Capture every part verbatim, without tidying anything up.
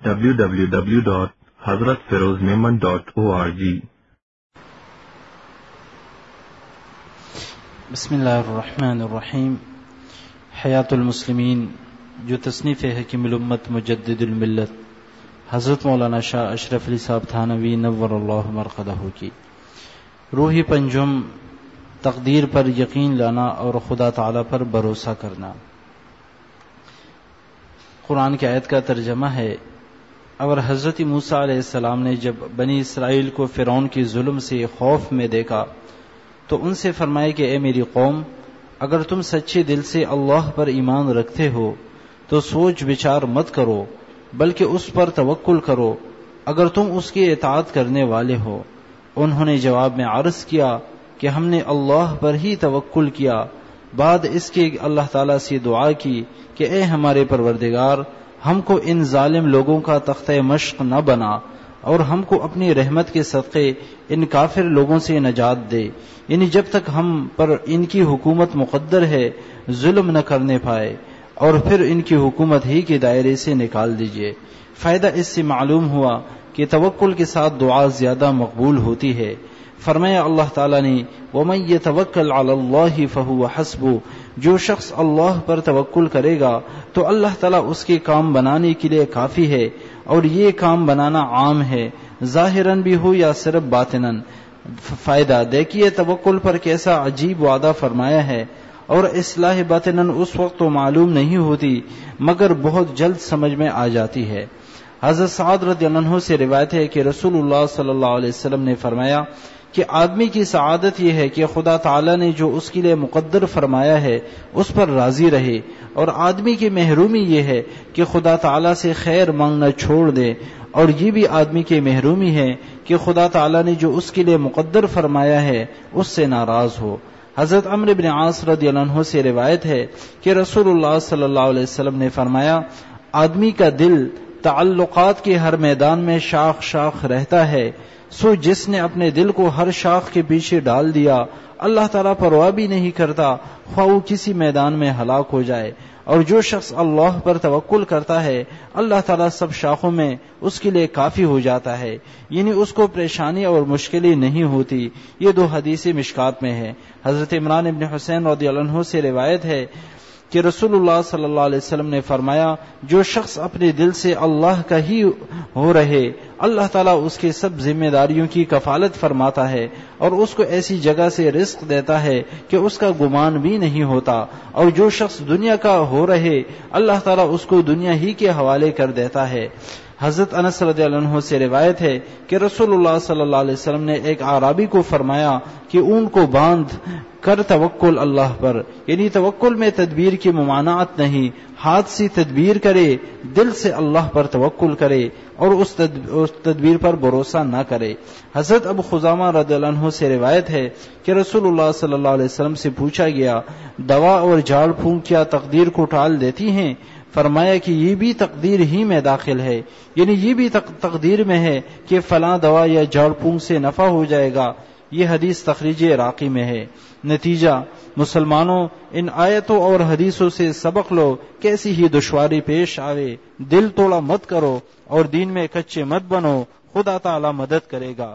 W W W dot حضرت Feroz Memon dot O R G. بسم اللہ الرحمن الرحیم۔ حیات المسلمین، جو تصنیف حکیم الامت مجدد الملت حضرت مولانا شاہ اشرف علی صاحب تھانوی نور اللہ مرقدہ کی روحی پنجم، تقدیر پر یقین لانا اور خدا تعالی پر بھروسہ کرنا۔ قرآن کی آیت کا ترجمہ ہے، اور حضرت موسیٰ علیہ السلام نے جب بنی اسرائیل کو فرعون کی ظلم سے خوف میں دیکھا تو ان سے فرمایا کہ اے میری قوم، اگر تم سچے دل سے اللہ پر ایمان رکھتے ہو تو سوچ بچار مت کرو بلکہ اس پر توکل کرو اگر تم اس کی اطاعت کرنے والے ہو۔ انہوں نے جواب میں عرض کیا کہ ہم نے اللہ پر ہی توکل کیا۔ بعد اس کے اللہ تعالیٰ سے دعا کی کہ اے ہمارے پروردگار، ہم کو ان ظالم لوگوں کا تختہ مشق نہ بنا اور ہم کو اپنی رحمت کے صدقے ان کافر لوگوں سے نجات دے، یعنی جب تک ہم پر ان کی حکومت مقدر ہے ظلم نہ کرنے پائے، اور پھر ان کی حکومت ہی کے دائرے سے نکال دیجئے۔ فائدہ اس سے معلوم ہوا کہ توکل کے ساتھ دعا زیادہ مقبول ہوتی ہے۔ فرمایا اللہ تعالیٰ نے، وَمَن يَتَوَكَّلْ عَلَى اللَّهِ فَهُوَ حَسْبُهُ، جو شخص اللہ پر توکل کرے گا تو اللہ تعالیٰ اس کے کام بنانے کے لیے کافی ہے، اور یہ کام بنانا عام ہے، ظاہراً بھی ہو یا صرف باطناً۔ فائدہ دیکھیے توکل پر کیسا عجیب وعدہ فرمایا ہے، اور اصلاح باطناً اس وقت تو معلوم نہیں ہوتی مگر بہت جلد سمجھ میں آ جاتی ہے۔ حضرت سعد رضی اللہ عنہ سے روایت ہے کہ رسول اللہ صلی اللہ علیہ وسلم نے فرمایا کہ آدمی کی سعادت یہ ہے کہ خدا تعالی نے جو اس کے لیے مقدر فرمایا ہے اس پر راضی رہے، اور آدمی کی محرومی یہ ہے کہ خدا تعالی سے خیر مانگنا چھوڑ دے، اور یہ بھی آدمی کی محرومی ہے کہ خدا تعالی نے جو اس کے لیے مقدر فرمایا ہے اس سے ناراض ہو۔ حضرت عمرو بن عاص رضی اللہ عنہ سے روایت ہے کہ رسول اللہ صلی اللہ علیہ وسلم نے فرمایا، آدمی کا دل تعلقات کے ہر میدان میں شاخ شاخ رہتا ہے، سو جس نے اپنے دل کو ہر شاخ کے پیچھے ڈال دیا اللہ تعالیٰ پرواہ بھی نہیں کرتا خواہ وہ کسی میدان میں ہلاک ہو جائے، اور جو شخص اللہ پر توکل کرتا ہے اللہ تعالیٰ سب شاخوں میں اس کے لیے کافی ہو جاتا ہے، یعنی اس کو پریشانی اور مشکلیں نہیں ہوتی۔ یہ دو حدیث مشکات میں ہے۔ حضرت عمران ابن حسین رضی اللہ عنہ سے روایت ہے کہ رسول اللہ صلی اللہ علیہ وسلم نے فرمایا، جو شخص اپنے دل سے اللہ کا ہی ہو رہے اللہ تعالیٰ اس کے سب ذمہ داریوں کی کفالت فرماتا ہے، اور اس کو ایسی جگہ سے رزق دیتا ہے کہ اس کا گمان بھی نہیں ہوتا، اور جو شخص دنیا کا ہو رہے اللہ تعالیٰ اس کو دنیا ہی کے حوالے کر دیتا ہے۔ حضرت انس رضی اللہ عنہ سے روایت ہے کہ رسول اللہ صلی اللہ علیہ وسلم نے ایک اعرابی کو فرمایا کہ اونٹ کو باندھ کر توکل اللہ پر، یعنی توکل میں تدبیر کی ممانعت نہیں، ہاتھ سے تدبیر کرے، دل سے اللہ پر توکل کرے اور اس تدبیر پر بھروسہ نہ کرے۔ حضرت ابو خزامہ رضی اللہ عنہ سے روایت ہے کہ رسول اللہ صلی اللہ علیہ وسلم سے پوچھا گیا، دوا اور جھاڑ پھونک کیا تقدیر کو ٹال دیتی ہیں؟ فرمایا کہ یہ بھی تقدیر ہی میں داخل ہے، یعنی یہ بھی تقدیر میں ہے کہ فلاں دوا یا جھاڑ پھونک سے نفع ہو جائے گا۔ یہ حدیث تخریج عراقی میں ہے۔ نتیجہ، مسلمانوں ان آیتوں اور حدیثوں سے سبق لو، کیسی ہی دشواری پیش آوے دل توڑا مت کرو اور دین میں کچے مت بنو، خدا تعالی مدد کرے گا۔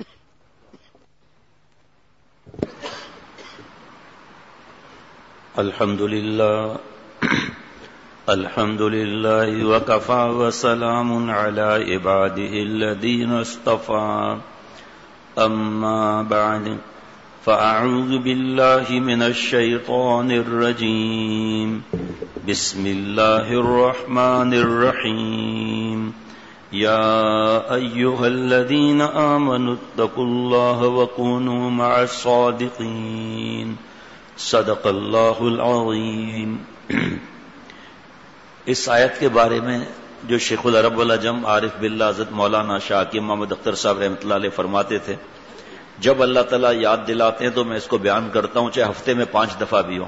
الحمدللہ الحمدللہ وکفا وسلام علی عباده الذین اصطفى، اما بعد فاعوذ باللہ من الشیطان الرجیم، بسم اللہ الرحمن الرحیم، یا ایہا الذین آمنوا اتقوا اللہ وکونوا مع الصادقین، صدق اللہ العظیم۔ اس آیت کے بارے میں جو شیخ العرب والعجم عارف باللہ حضرت مولانا شاہ حکیم محمد اختر صاحب رحمۃ اللہ علیہ فرماتے تھے، جب اللہ تعالیٰ یاد دلاتے ہیں تو میں اس کو بیان کرتا ہوں، چاہے ہفتے میں پانچ دفعہ بھی ہو۔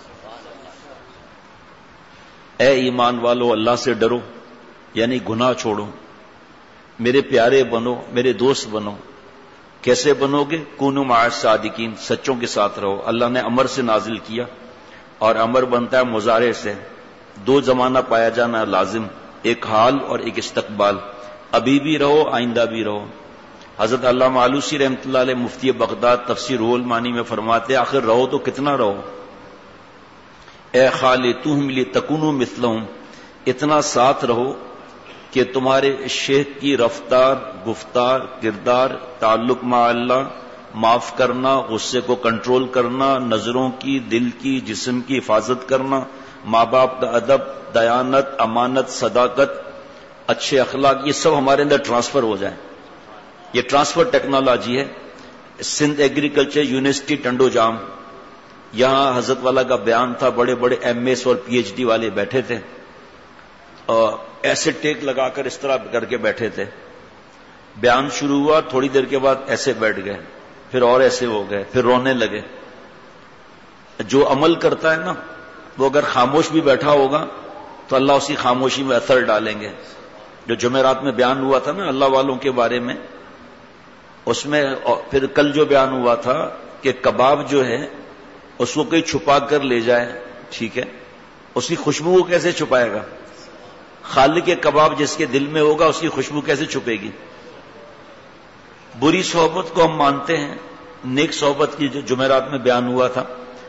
اے ایمان والو، اللہ سے ڈرو، یعنی گناہ چھوڑو، میرے پیارے بنو، میرے دوست بنو۔ کیسے بنو گے؟ کونوا مع الصادقین، سچوں کے ساتھ رہو۔ اللہ نے امر سے نازل کیا، اور امر بنتا ہے مضارع سے، دو زمانہ پایا جانا لازم، ایک حال اور ایک استقبال. ابھی بھی رہو، آئندہ بھی رہو. حضرت علامہ آلوسی رحمۃ اللہ علیہ مفتی بغداد تفسیر روح المعانی میں فرماتے آخر رہو تو کتنا رہو. اے خالطوہم لتکونوا مثلہم، اتنا ساتھ رہو کہ تمہارے شیخ کی رفتار، گفتار، کردار، تعلق مع اللہ، معاف کرنا، غصے کو کنٹرول کرنا، نظروں کی، دل کی، جسم کی حفاظت کرنا، ماں باپ کا ادب، دیانت، امانت، صداقت، اچھے اخلاق، یہ سب ہمارے اندر ٹرانسفر ہو جائیں. یہ ٹرانسفر ٹیکنالوجی ہے. سندھ ایگریکلچر یونیورسٹی ٹنڈو جام، یہاں حضرت والا کا بیان تھا، بڑے بڑے ایم ایس اور پی ایچ ڈی والے بیٹھے تھے اور ایسے ٹیک لگا کر اس طرح کر کے بیٹھے تھے. بیان شروع ہوا، تھوڑی دیر کے بعد ایسے بیٹھ گئے، پھر اور ایسے ہو گئے، پھر رونے لگے. جو عمل کرتا ہے نا وہ اگر خاموش بھی بیٹھا ہوگا تو اللہ اسی خاموشی میں اثر ڈالیں گے. جو جمعرات میں بیان ہوا تھا نا اللہ والوں کے بارے میں، اس میں پھر کل جو بیان ہوا تھا کہ کباب جو ہے اس کو کوئی چھپا کر لے جائے، ٹھیک ہے، اس کی خوشبو کو کیسے چھپائے گا؟ خالق کے کباب جس کے دل میں ہوگا اس کی خوشبو کیسے چھپے گی؟ بری صحبت کو ہم مانتے ہیں. نیک صحبت کی جو جمعرات میں بیان ہوا تھا،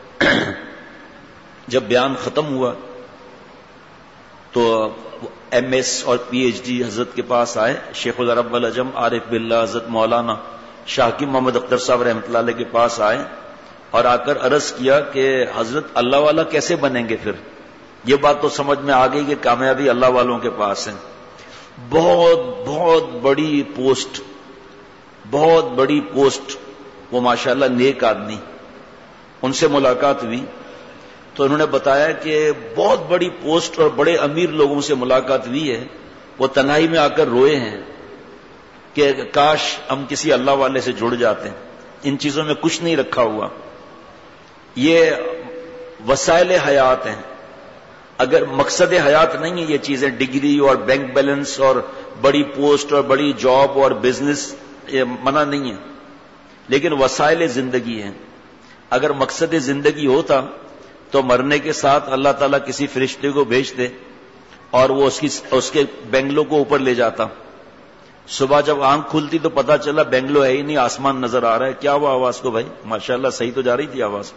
جب بیان ختم ہوا تو ایم ایس اور پی ایچ ڈی حضرت کے پاس آئے. شیخ العرب والعجم عارف باللہ حضرت مولانا شاکر محمد اختر صاحب رحمۃ اللہ علیہ کے پاس آئے اور آ کر عرض کیا کہ حضرت اللہ والا کیسے بنیں گے؟ پھر یہ بات تو سمجھ میں آ گئی کہ کامیابی اللہ والوں کے پاس ہے. بہت بہت بڑی پوسٹ، بہت بڑی پوسٹ، وہ ماشاءاللہ نیک آدمی. ان سے ملاقات ہوئی تو انہوں نے بتایا کہ بہت بڑی پوسٹ اور بڑے امیر لوگوں سے ملاقات ہوئی ہے. وہ تنہائی میں آ کر روئے ہیں کہ کاش ہم کسی اللہ والے سے جڑ جاتے ہیں. ان چیزوں میں کچھ نہیں رکھا ہوا، یہ وسائل حیات ہیں. اگر مقصد حیات نہیں ہے یہ چیزیں، ڈگری اور بینک بیلنس اور بڑی پوسٹ اور بڑی جاب اور بزنس، یہ منع نہیں ہے، لیکن وسائل زندگی ہیں. اگر مقصد زندگی ہوتا تو مرنے کے ساتھ اللہ تعالیٰ کسی فرشتے کو بھیج دے اور وہ اس کی اس کے بنگلو کو اوپر لے جاتا. صبح جب آنکھ کھلتی تو پتا چلا بنگلو ہے ہی نہیں، آسمان نظر آ رہا ہے. کیا ہوا آواز کو بھائی؟ ماشاءاللہ صحیح تو جا رہی تھی آواز.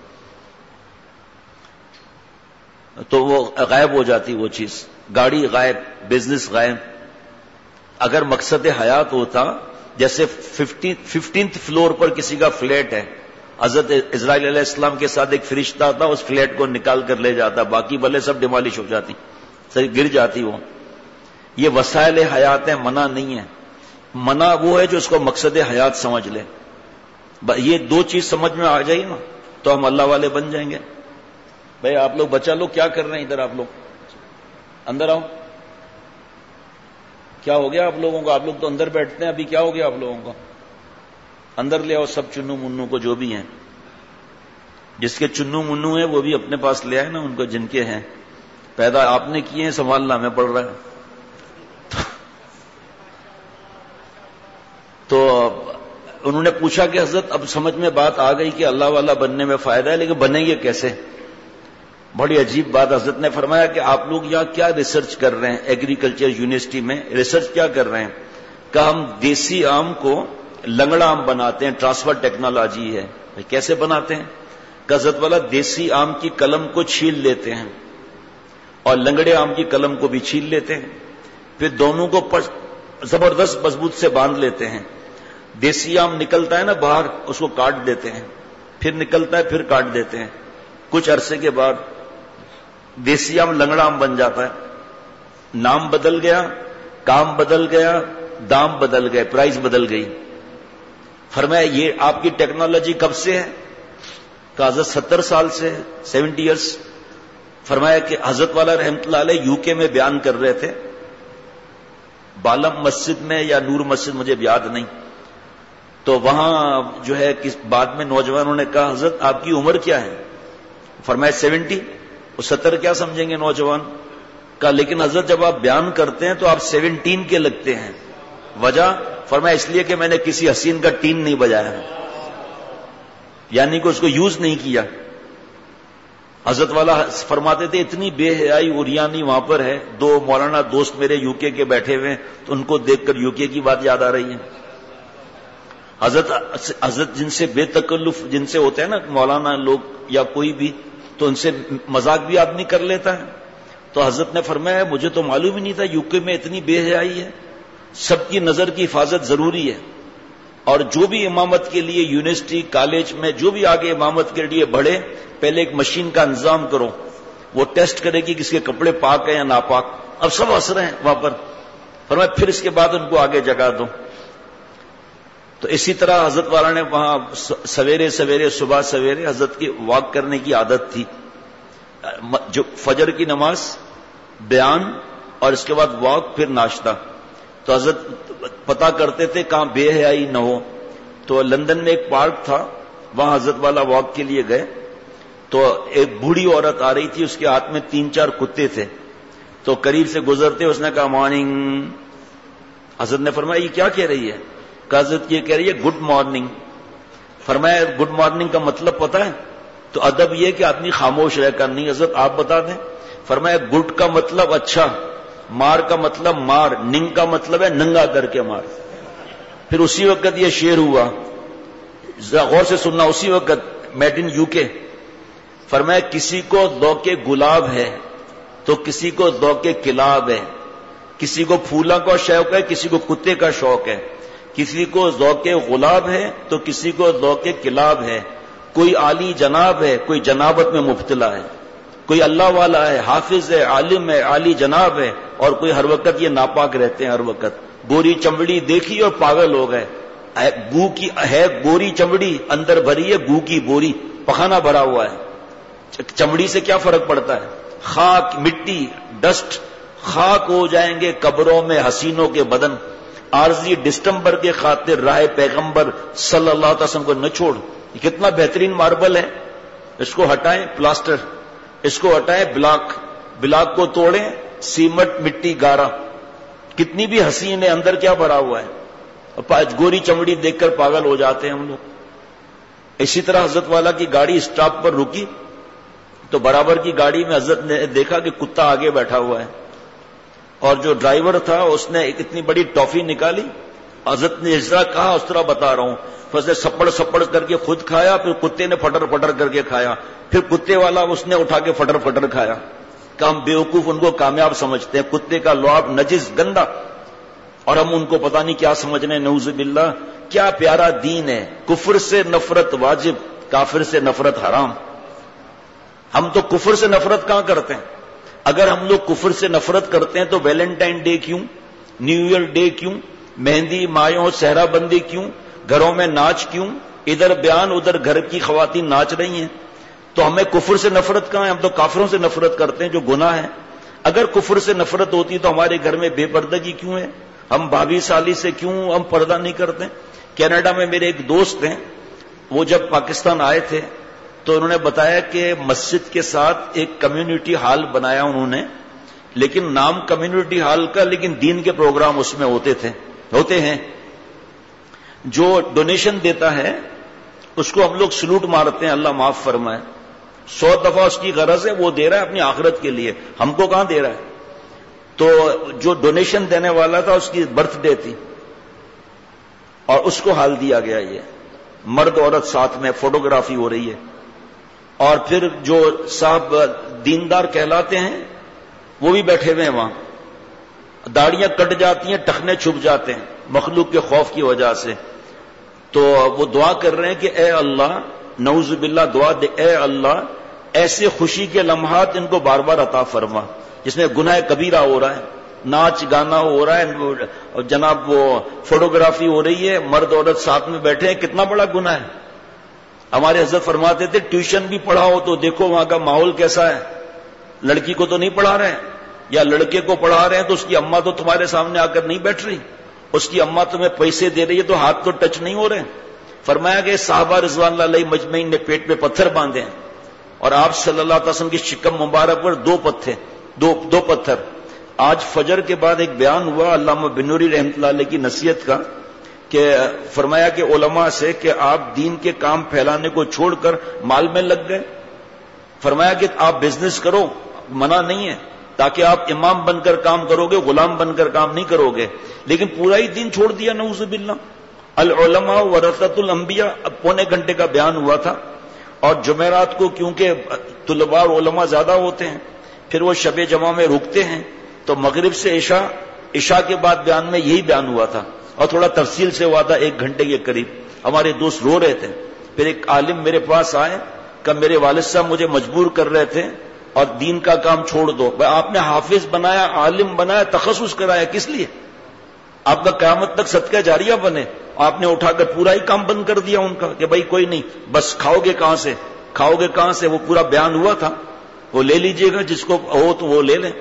تو وہ غائب ہو جاتی وہ چیز. گاڑی غائب، بزنس غائب. اگر مقصد حیات ہوتا، جیسے ففٹینتھ فلور پر کسی کا فلیٹ ہے، حضرت اسرائیل علیہ السلام کے ساتھ ایک فرشتہ تھا، اس فلیٹ کو نکال کر لے جاتا، باقی بلے سب ڈیمالش ہو جاتی، سر گر جاتی. وہ یہ وسائل حیات ہیں، منع نہیں ہے. منع وہ ہے جو اس کو مقصد حیات سمجھ لے. یہ دو چیز سمجھ میں آ جائے نا تو ہم اللہ والے بن جائیں گے. بھائی آپ لوگ بچہ لوگ کیا کر رہے ہیں ادھر؟ آپ لوگ اندر آؤ. کیا ہو گیا آپ لوگوں کو؟ آپ لوگ تو اندر بیٹھتے ہیں، ابھی کیا ہو گیا آپ لوگوں کو؟ اندر لے آؤ سب چنو منو کو، جو بھی ہیں. جس کے چنو منو ہیں وہ بھی اپنے پاس لے آئے نا، ان کو جن کے ہیں. پیدا آپ نے کیے ہیں، سنبھالنا ہمیں پڑ رہا ہے. تو انہوں نے پوچھا کہ حضرت اب سمجھ میں بات آ گئی کہ اللہ والا بننے میں فائدہ ہے، لیکن بنیں گے کیسے؟ بڑی عجیب بات حضرت نے فرمایا کہ آپ لوگ یہاں کیا ریسرچ کر رہے ہیں؟ ایگریکلچر یونیورسٹی میں ریسرچ کیا کر رہے ہیں؟ کہ ہم دیسی آم کو لنگڑا آم بناتے ہیں، ٹرانسفر ٹیکنالوجی ہے. کیسے بناتے ہیں؟ کہ حضرت والا دیسی آم کی کلم کو چھیل لیتے ہیں اور لنگڑے آم کی کلم کو بھی چھیل لیتے ہیں، پھر دونوں کو زبردست مضبوط سے باندھ لیتے ہیں. دیسی آم نکلتا ہے نا باہر، اس کو کاٹ دیتے ہیں، پھر نکلتا ہے پھر کاٹ دیتے ہیں. کچھ عرصے کے بعد دیسی آم لنگڑا آم بن جاتا ہے. نام بدل گیا، کام بدل گیا، دام بدل گئے، پرائز بدل گئی. فرمایا یہ آپ کی ٹیکنالوجی کب سے ہے؟ کہ حضرت ستر سال سے، سیونٹی ایئرس. فرمایا کہ حضرت والا رحمت اللہ علیہ یو کے میں بیان کر رہے تھے، بالم مسجد میں یا نور مسجد، مجھے یاد نہیں. تو وہاں جو ہے کس بعد میں نوجوانوں نے کہا حضرت آپ کی عمر کیا ہے؟ فرمایا سیونٹی. وہ ستر کیا سمجھیں گے نوجوان؟ کہا لیکن حضرت جب آپ بیان کرتے ہیں تو آپ سیونٹین کے لگتے ہیں. وجہ؟ فرمایا اس لیے کہ میں نے کسی حسین کا ٹین نہیں بجایا، یعنی کہ اس کو یوز نہیں کیا. حضرت والا فرماتے تھے اتنی بے حیائی اریانی وہاں پر ہے. دو مولانا دوست میرے یو کے کے بیٹھے ہوئے ہیں تو ان کو دیکھ کر یو کے کی بات یاد آ رہی ہے. حضرت حضرت جن سے بے تکلف جن سے ہوتے ہیں نا مولانا لوگ یا کوئی بھی, تو ان سے مذاق بھی آدمی کر لیتا ہے. تو حضرت نے فرمایا مجھے تو معلوم ہی نہیں تھا یو کے میں اتنی بے حیائی ہے. سب کی نظر کی حفاظت ضروری ہے, اور جو بھی امامت کے لیے یونیورسٹی کالج میں جو بھی آگے امامت کے لیے بڑھے, پہلے ایک مشین کا انتظام کرو, وہ ٹیسٹ کرے گی کس کے کپڑے پاک ہیں یا ناپاک. اب سب ہنس رہے ہیں وہاں پر, فرمایا پھر اس کے بعد ان کو آگے جگہ دو. تو اسی طرح حضرت والا نے وہاں سویرے سویرے صبح سویرے حضرت کی واک کرنے کی عادت تھی. جو فجر کی نماز, بیان, اور اس کے بعد واک, پھر ناشتہ. تو حضرت پتا کرتے تھے کہاں بے حیائی نہ ہو. تو لندن میں ایک پارک تھا, وہاں حضرت والا واک کے لیے گئے. تو ایک بوڑھی عورت آ رہی تھی, اس کے ہاتھ میں تین چار کتے تھے. تو قریب سے گزرتے اس نے کہا مارننگ. حضرت نے فرمایا یہ کیا کہہ رہی ہے؟ کہ حضرت یہ کہہ رہی ہے گڈ مارننگ. فرمایا گڈ مارننگ کا مطلب پتا ہے؟ تو ادب یہ کہ آدمی خاموش رہ کر, نہیں حضرت آپ بتا دیں. فرمایا گڈ کا مطلب اچھا, مار کا مطلب مار, ننگ کا مطلب ہے ننگا کر کے مار. پھر اسی وقت یہ شعر ہوا, غور سے سننا, اسی وقت میڈ ان یو کے. فرمایا کسی کو ذوق گلاب ہے تو کسی کو ذوق کلاب ہے, کسی کو پھولوں کا شوق ہے کسی کو کتے کا شوق ہے, کسی کو ذوق غلاب ہے تو کسی کو ذوق کلاب ہے. کوئی عالی جناب ہے, کوئی جنابت میں مبتلا ہے, کوئی اللہ والا ہے, حافظ ہے, عالم ہے, عالی جناب ہے, اور کوئی ہر وقت یہ ناپاک رہتے ہیں. ہر وقت گوری چمڑی دیکھی اور پاگل ہو گئے. گو کی ہے گوری چمڑی, اندر بھری ہے گو کی بوری, پخانہ بھرا ہوا ہے. چمڑی سے کیا فرق پڑتا ہے؟ خاک, مٹی, ڈسٹ, خاک ہو جائیں گے قبروں میں حسینوں کے بدن. عارضی ڈسٹمبر کے خاطر راہ پیغمبر صلی اللہ علیہ وسلم کو نہ چھوڑ. یہ کتنا بہترین ماربل ہے, اس کو ہٹائیں پلاسٹر, اس کو ہٹائیں بلاک, بلاک کو توڑیں سیمٹ مٹی گارا. کتنی بھی حسین ہے, اندر کیا بھرا ہوا ہے. گوری چمڑی دیکھ کر پاگل ہو جاتے ہیں ہم لوگ. اسی طرح حضرت والا کی گاڑی اسٹاپ پر رکی تو برابر کی گاڑی میں حضرت نے دیکھا کہ کتا آگے بیٹھا ہوا ہے, اور جو ڈرائیور تھا اس نے ایک اتنی بڑی ٹافی نکالی. حضرت نے جس طرح کہا اس طرح بتا رہا ہوں. فضل سپڑ سپڑ کر کے خود کھایا, پھر کتے نے پھٹر پھٹر کر کے کھایا, پھر کتے والا اس نے اٹھا کے پھٹر پھٹر کھایا. کہ ہم بیوقوف ان کو کامیاب سمجھتے ہیں, کتے کا لعاب نجس گندا, اور ہم ان کو پتہ نہیں کیا سمجھ رہے ہیں. نعوذ باللہ. کیا پیارا دین ہے, کفر سے نفرت واجب, کافر سے نفرت حرام. ہم تو کفر سے نفرت کہاں کرتے ہیں؟ اگر ہم لوگ کفر سے نفرت کرتے ہیں تو ویلنٹائن ڈے کیوں, نیو ایئر ڈے کیوں, مہندی مایوں صحرا بندی کیوں, گھروں میں ناچ کیوں, ادھر بیان ادھر گھر کی خواتین ناچ رہی ہیں؟ تو ہمیں کفر سے نفرت کہاں ہے؟ ہم تو کافروں سے نفرت کرتے ہیں جو گناہ ہے. اگر کفر سے نفرت ہوتی تو ہمارے گھر میں بے پردگی کیوں ہے؟ ہم بھابھی سالی سے کیوں ہم پردہ نہیں کرتے؟ کینیڈا میں میرے ایک دوست ہیں, وہ جب پاکستان آئے تھے تو انہوں نے بتایا کہ مسجد کے ساتھ ایک کمیونٹی ہال بنایا انہوں نے, لیکن نام کمیونٹی ہال کا, لیکن دین کے پروگرام اس میں ہوتے تھے ہوتے ہیں. جو ڈونیشن دیتا ہے اس کو ہم لوگ سلوٹ مارتے ہیں, اللہ معاف فرمائے. سو دفعہ اس کی غرض ہے, وہ دے رہا ہے اپنی آخرت کے لیے, ہم کو کہاں دے رہا ہے. تو جو ڈونیشن دینے والا تھا اس کی برتھ ڈے تھی اور اس کو ہال دیا گیا. یہ مرد عورت ساتھ میں فوٹوگرافی ہو رہی ہے, اور پھر جو صاحب دیندار کہلاتے ہیں وہ بھی بیٹھے ہوئے ہیں وہاں. داڑیاں کٹ جاتی ہیں, ٹخنے چھپ جاتے ہیں مخلوق کے خوف کی وجہ سے. تو وہ دعا کر رہے ہیں کہ اے اللہ, نعوذ باللہ دعا دے, اے اللہ ایسے خوشی کے لمحات ان کو بار بار عطا فرما جس میں گناہ کبیرہ ہو رہا ہے, ناچ گانا ہو رہا ہے, جناب وہ فوٹوگرافی ہو رہی ہے, مرد عورت ساتھ میں بیٹھے ہیں, کتنا بڑا گناہ ہے. ہمارے حضرت فرماتے تھے ٹیوشن بھی پڑھاؤ تو دیکھو وہاں کا ماحول کیسا ہے. لڑکی کو تو نہیں پڑھا رہے ہیں, یا لڑکے کو پڑھا رہے ہیں تو اس کی اماں تو تمہارے سامنے آ کر نہیں بیٹھ رہی, اس کی اماں تمہیں پیسے دے رہی ہے تو ہاتھ تو ٹچ نہیں ہو رہے. فرمایا کہ صحابہ رضوان اللہ علیہ مجمعین نے پیٹ پہ پتھر باندھے ہیں, اور آپ صلی اللہ علیہ وسلم کی شکم مبارک پر دو پتھر دو دو پتھر. آج فجر کے بعد ایک بیان ہوا علامہ بنوری رحمۃ اللہ علیہ کی نصیحت کا, کہ فرمایا کہ علماء سے کہ آپ دین کے کام پھیلانے کو چھوڑ کر مال میں لگ گئے. فرمایا کہ آپ بزنس کرو، منع نہیں ہے، تاکہ آپ امام بن کر کام کرو گے، غلام بن کر کام نہیں کرو گے، لیکن پورا ہی دین چھوڑ دیا نعوذ باللہ۔ العلماء ورثۃ الانبیاء، اب پونے گھنٹے کا بیان ہوا تھا، اور جمعرات کو کیونکہ طلباء اور علماء زیادہ ہوتے ہیں، پھر وہ شب جمعہ میں رکتے ہیں، تو مغرب سے عشاء، عشاء کے بعد بیان میں یہی بیان ہوا تھا، اور تھوڑا تفصیل سے ہوا تھا ایک گھنٹے کے قریب۔ ہمارے دوست رو رہے تھے، پھر ایک عالم میرے پاس آئے کہ میرے والد صاحب مجھے مجبور کر رہے تھے اور دین کا کام چھوڑ دو۔ بھائی آپ نے حافظ بنایا، عالم بنایا، تخصص کرایا، کس لیے؟ آپ کا قیامت تک صدقہ جاریہ بنے، آپ نے اٹھا کر پورا ہی کام بند کر دیا ان کا کہ بھائی کوئی نہیں، بس کھاؤ گے کہاں سے، کھاؤ گے کہاں سے، وہ پورا بیان ہوا تھا، وہ لے لیجئے گا، جس کو ہو تو وہ لے لیں۔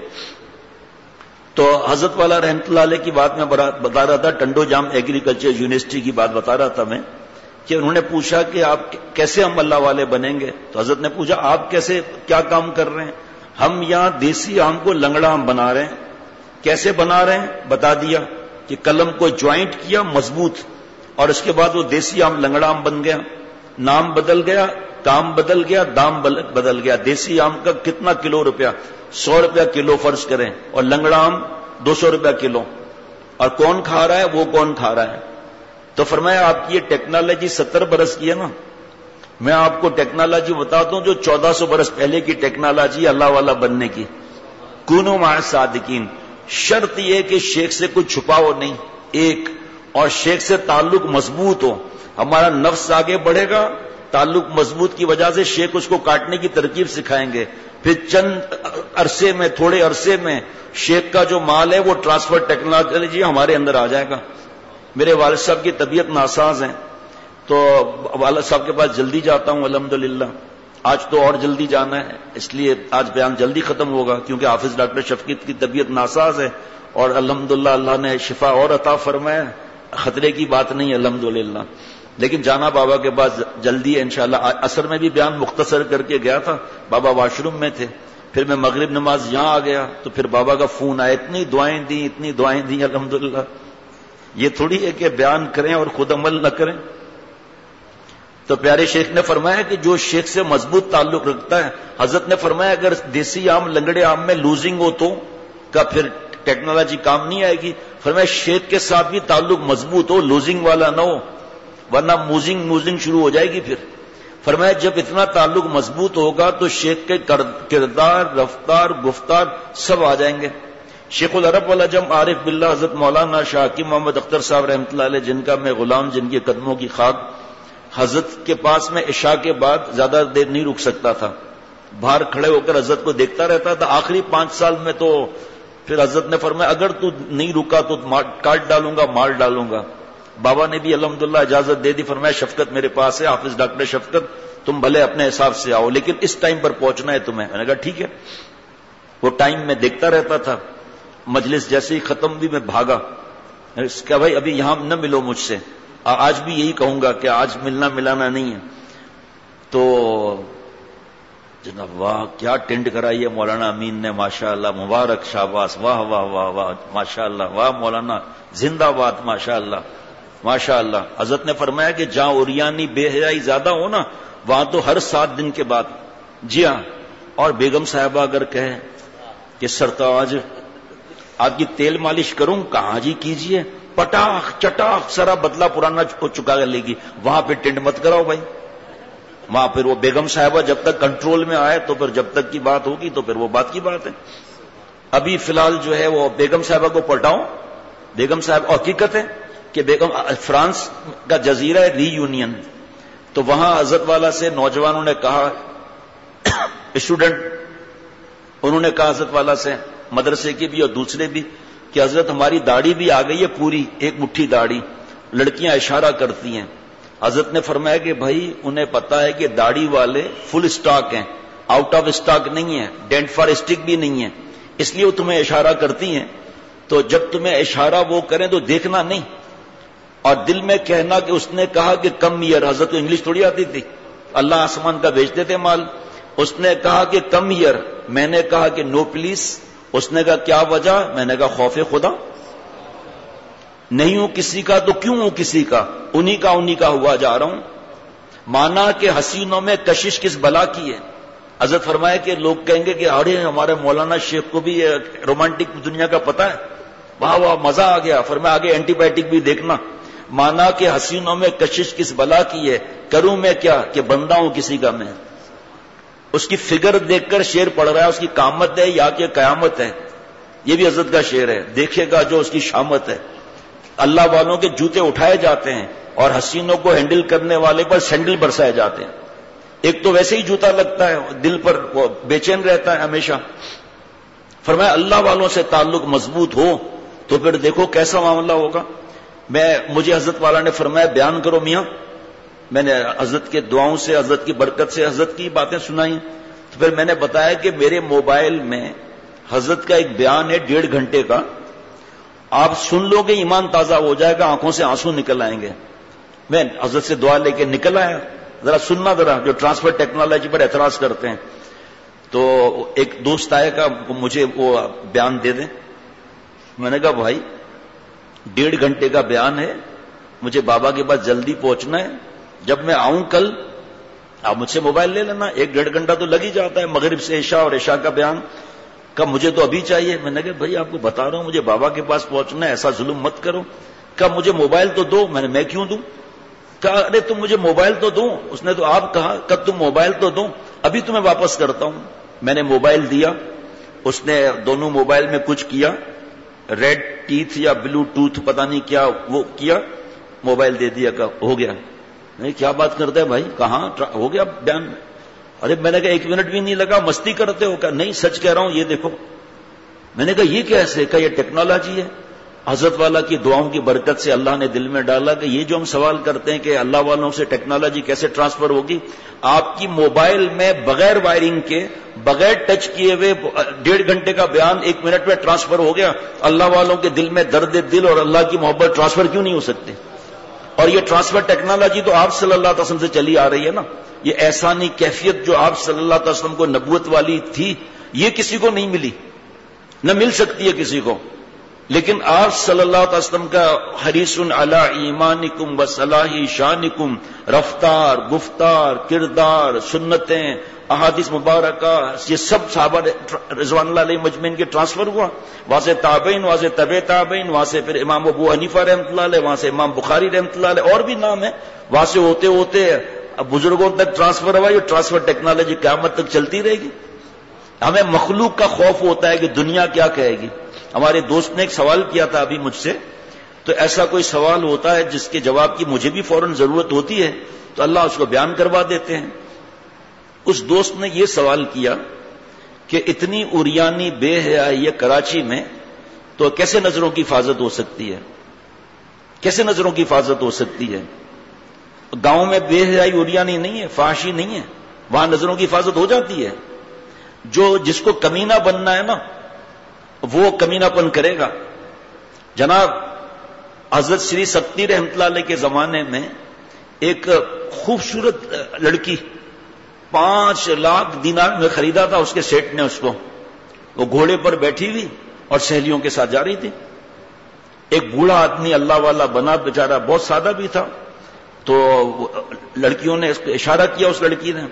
تو حضرت والا رحمت اللہ علیہ کی بات میں بتا رہا تھا، ٹنڈو جام ایگریکلچر یونیورسٹی کی بات بتا رہا تھا میں، کہ انہوں نے پوچھا کہ آپ کیسے ہم اللہ والے بنیں گے، تو حضرت نے پوچھا آپ کیسے کیا کام کر رہے ہیں؟ ہم یہاں دیسی آم کو لنگڑا آم بنا رہے ہیں۔ کیسے بنا رہے ہیں؟ بتا دیا کہ قلم کو جوائنٹ کیا مضبوط، اور اس کے بعد وہ دیسی آم لنگڑا آم بن گیا، نام بدل گیا، کام بدل گیا، دام بدل گیا۔ دیسی آم کا کتنا کلو روپیہ؟ سو روپیہ کلو فرض کریں، اور لنگڑا آم دو سو روپیہ کلو، اور کون کھا رہا ہے؟ وہ کون کھا رہا ہے؟ تو فرمایا آپ کی یہ ٹیکنالوجی ستر برس کی ہے نا، میں آپ کو ٹیکنالوجی بتاتا ہوں جو چودہ سو برس پہلے کی ٹیکنالوجی اللہ والا بننے کی۔ کونوا مع الصادقین، شرط یہ کہ شیخ سے کچھ چھپاؤ نہیں، ایک، اور شیخ سے تعلق مضبوط ہو۔ ہمارا نفس آگے بڑھے گا، تعلق مضبوط کی وجہ سے شیخ اس کو کاٹنے کی ترکیب سکھائیں گے، پھر چند عرصے میں، تھوڑے عرصے میں شیخ کا جو مال ہے وہ ٹرانسفر ٹیکنالوجی ہمارے اندر آ جائے گا۔ میرے والد صاحب کی طبیعت ناساز ہیں، تو والد صاحب کے پاس جلدی جاتا ہوں الحمدللہ، آج تو اور جلدی جانا ہے، اس لیے آج بیان جلدی ختم ہوگا، کیونکہ حافظ ڈاکٹر شفقت کی طبیعت ناساز ہے، اور الحمدللہ اللہ نے شفا اور عطا فرمایا، خطرے کی بات نہیں الحمدللہ، لیکن جانا بابا کے پاس جلدی ہے انشاءاللہ۔ عصر میں بھی بیان مختصر کر کے گیا تھا، بابا واش روم میں تھے، پھر میں مغرب نماز یہاں آ گیا تو پھر بابا کا فون آیا، اتنی دعائیں دیں اتنی دعائیں دیں الحمدللہ۔ یہ تھوڑی ہے کہ بیان کریں اور خود عمل نہ کریں۔ تو پیارے شیخ نے فرمایا کہ جو شیخ سے مضبوط تعلق رکھتا ہے، حضرت نے فرمایا اگر دیسی آم لنگڑے آم میں لوزنگ ہو تو کا پھر ٹیکنالوجی کام نہیں آئے گی۔ فرمایا شیخ کے ساتھ بھی تعلق مضبوط ہو، لوزنگ والا نہ ہو، ورنہ موزنگ موزنگ شروع ہو جائے گی پھر۔ فرمایا جب اتنا تعلق مضبوط ہوگا تو شیخ کے کردار، رفتار، گفتار سب آ جائیں گے۔ شیخ العرب والعجم عارف باللہ حضرت مولانا شاہ حکیم محمد اختر صاحب رحمۃ اللہ علیہ، جن کا میں غلام، جن کے قدموں کی خاک، حضرت کے پاس میں عشاء کے بعد زیادہ دیر نہیں رک سکتا تھا، باہر کھڑے ہو کر حضرت کو دیکھتا رہتا تھا۔ آخری پانچ سال میں تو پھر حضرت نے فرمایا اگر تو نہیں رکا تو کاٹ ڈالوں گا، مار ڈالوں گا۔ بابا نے بھی الحمدللہ اجازت دے دی، فرمایا شفقت میرے پاس ہے، حافظ ڈاکٹر شفقت، تم بھلے اپنے حساب سے آؤ لیکن اس ٹائم پر پہنچنا ہے تمہیں۔ میں نے کہا ٹھیک ہے۔ وہ ٹائم میں دیکھتا رہتا تھا، مجلس جیسے ہی ختم بھی میں بھاگا، اس کا بھائی ابھی یہاں نہ ملو مجھ سے، آج بھی یہی کہوں گا کہ آج ملنا ملانا نہیں ہے۔ تو جناب واہ کیا ٹینڈ کرائی ہے مولانا امین نے، ماشاء اللہ، مبارک، شاباش، واہ واہ واہ واہ، ماشاء اللہ، واہ مولانا، زندہ باد، ماشاء اللہ ماشاء اللہ۔ حضرت نے فرمایا کہ جہاں اوریانی بے حیائی زیادہ ہو نا، وہاں تو ہر سات دن کے بعد، جی ہاں، اور بیگم صاحبہ اگر کہیں کہ سرتاج آپ کی تیل مالش کروں، کہاں جی کیجئے، پٹاخ چٹاخ سرا بدلہ پرانا چکا لے گی، وہاں پہ ٹینڈ مت کراؤ بھائی، وہاں پھر وہ بیگم صاحبہ جب تک کنٹرول میں آئے تو پھر جب تک کی بات ہوگی تو پھر وہ بات کی بات ہے۔ ابھی فی الحال جو ہے وہ بیگم صاحبہ کو پلٹاؤ، بیگم صاحب، حقیقت ہے کہ بیگم فرانس کا جزیرہ ہے ری یونین، تو وہاں حضرت والا سے نوجوانوں نے کہا، اسٹوڈنٹ انہوں نے کہا حضرت والا سے، مدرسے کے بھی اور دوسرے بھی، کہ حضرت ہماری داڑھی بھی آ گئی ہے پوری ایک مٹھی داڑھی، لڑکیاں اشارہ کرتی ہیں۔ حضرت نے فرمایا کہ بھائی انہیں پتا ہے کہ داڑھی والے فل سٹاک ہیں، آؤٹ آف سٹاک نہیں ہے، ڈینٹ فار اسٹک بھی نہیں ہے، اس لیے وہ تمہیں اشارہ کرتی ہیں، تو جب تمہیں اشارہ وہ کریں تو دیکھنا نہیں، اور دل میں کہنا کہ اس نے کہا کہ کم ایئر، حضرت کو انگلش تھوڑی آتی تھی، اللہ آسمان کا بیچتے تھے مال، اس نے کہا کہ کم ایئر، میں نے کہا کہ نو پلیز، اس نے کہا کیا وجہ، میں نے کہا خوف خدا، نہیں ہوں کسی کا تو کیوں ہوں کسی کا، انہی کا انہی کا ہوا جا رہا ہوں۔ مانا کہ حسینوں میں کشش کس بلا کی ہے، حضرت فرمایا کہ لوگ کہیں گے کہ ارے ہمارے مولانا شیخ کو بھی رومانٹک دنیا کا پتہ ہے، واہ واہ مزہ آ گیا. فرمایا آگے اینٹی بایوٹک بھی دیکھنا. مانا کہ حسینوں میں کشش کس بلا کی ہے، کروں میں کیا کہ بندہ ہوں کسی کا میں. اس کی فگر دیکھ کر شعر پڑھ رہا ہے، اس کی قامت ہے یا کہ قیامت ہے. یہ بھی حضرت کا شعر ہے. دیکھے گا جو اس کی شامت ہے. اللہ والوں کے جوتے اٹھائے جاتے ہیں اور حسینوں کو ہینڈل کرنے والے پر سینڈل برسائے جاتے ہیں. ایک تو ویسے ہی جوتا لگتا ہے، دل پر وہ بے چین رہتا ہے ہمیشہ. فرمایا اللہ والوں سے تعلق مضبوط ہو تو پھر دیکھو کیسا معاملہ ہوگا. میں مجھے حضرت والا نے فرمایا بیان کرو میاں. میں نے حضرت کے دعاؤں سے، حضرت کی برکت سے حضرت کی باتیں سنائی. تو پھر میں نے بتایا کہ میرے موبائل میں حضرت کا ایک بیان ہے ڈیڑھ گھنٹے کا، آپ سن لو گے ایمان تازہ ہو جائے گا، آنکھوں سے آنسو نکل آئیں گے. میں حضرت سے دعا لے کے نکل آیا. ذرا سننا ذرا جو ٹرانسفر ٹیکنالوجی پر اعتراض کرتے ہیں. تو ایک دوست آئے گا مجھے وہ بیان دے دیں. میں نے کہا بھائی ڈیڑھ گھنٹے کا بیان ہے، مجھے بابا کے پاس جلدی پہنچنا ہے. جب میں آؤں کل آپ مجھ سے موبائل لے لینا، ایک ڈیڑھ گھنٹہ تو لگ ہی جاتا ہے مغرب سے عشاء اور عشاء کا بیان. کہا مجھے تو ابھی چاہیے. میں نے کہا بھائی آپ کو بتا رہا ہوں مجھے بابا کے پاس پہنچنا ہے، ایسا ظلم مت کرو. کہا مجھے موبائل تو دو. میں نے میں کیوں دوں؟ کہا ارے تم مجھے موبائل تو دو. اس نے تو آپ کہا کہ تم موبائل تو دو، ابھی تمہیں واپس کرتا ہوں. میں نے موبائل دیا. اس نے دونوں موبائل میں کچھ کیا، ریڈ ٹیتھ یا بلو ٹوتھ پتہ نہیں کیا وہ کیا، موبائل دے دیا. کہا ہو گیا. نہیں کیا بات کرتا ہے بھائی، کہاں ہو گیا بیان؟ ارے میں نے کہا ایک منٹ بھی نہیں لگا، مستی کرتے ہو؟ کہا نہیں سچ کہہ رہا ہوں، یہ دیکھو. میں نے کہا یہ کیسے؟ کہا یہ ٹیکنالوجی ہے. حضرت والا کی دعاؤں کی برکت سے اللہ نے دل میں ڈالا کہ یہ جو ہم سوال کرتے ہیں کہ اللہ والوں سے ٹیکنالوجی کیسے ٹرانسفر ہوگی، آپ کی موبائل میں بغیر وائرنگ کے، بغیر ٹچ کیے ہوئے ڈیڑھ گھنٹے کا بیان ایک منٹ میں ٹرانسفر ہو گیا. اللہ والوں کے دل میں درد دل اور اللہ کی محبت ٹرانسفر کیوں نہیں ہو سکتے؟ اور یہ ٹرانسفر ٹیکنالوجی تو آپ صلی اللہ علیہ وسلم سے چلی آ رہی ہے نا. یہ احسانی کیفیت جو آپ صلی اللہ علیہ وسلم کو نبوت والی تھی، یہ کسی کو نہیں ملی، نہ مل سکتی ہے کسی کو. لیکن آپ صلی اللہ علیہ وسلم کا حریص علی ایمانکم و صلاح شانکم، رفتار، گفتار، کردار، سنتیں، احادیث مبارکہ، یہ سب صحابہ رضوان اللہ علیہ مجمعین کے ٹرانسفر ہوا. وہاں سے تابعین، وہاں سے طبع تابعین، وہاں سے پھر امام ابو حنیفہ رحمۃ اللہ علیہ، وہاں سے امام بخاری رحمۃ اللہ علیہ، اور بھی نام ہے. وہاں سے ہوتے ہوتے بزرگوں تک ٹرانسفر ہوا. یہ ٹرانسفر ٹیکنالوجی قیامت تک چلتی رہے گی. ہمیں مخلوق کا خوف ہوتا ہے کہ دنیا کیا کہے گی. ہمارے دوست نے ایک سوال کیا تھا ابھی مجھ سے، تو ایسا کوئی سوال ہوتا ہے جس کے جواب کی مجھے بھی فوراً ضرورت ہوتی ہے تو اللہ اس کو بیان کروا دیتے ہیں. اس دوست نے یہ سوال کیا کہ اتنی اوریانی بے حیائی ہے کراچی میں، تو کیسے نظروں کی حفاظت ہو سکتی ہے؟ کیسے نظروں کی حفاظت ہو سکتی ہے؟ گاؤں میں بے حیائی اوریانی نہیں ہے، فحاشی نہیں ہے، وہاں نظروں کی حفاظت ہو جاتی ہے. جو جس کو کمینہ بننا ہے نا وہ کمینہ پن کرے گا. جناب حضرت شری سکتی رحمۃ اللہ علیہ کے زمانے میں ایک خوبصورت لڑکی پانچ لاکھ دینار میں خریدا تھا اس کے سیٹ نے اس کو. وہ گھوڑے پر بیٹھی ہوئی اور سہیلیوں کے ساتھ جا رہی تھی. ایک بوڑھا آدمی اللہ والا بنا، بیچارہ بہت سادہ بھی تھا. تو لڑکیوں نے اس کو اشارہ کیا، اس لڑکی نے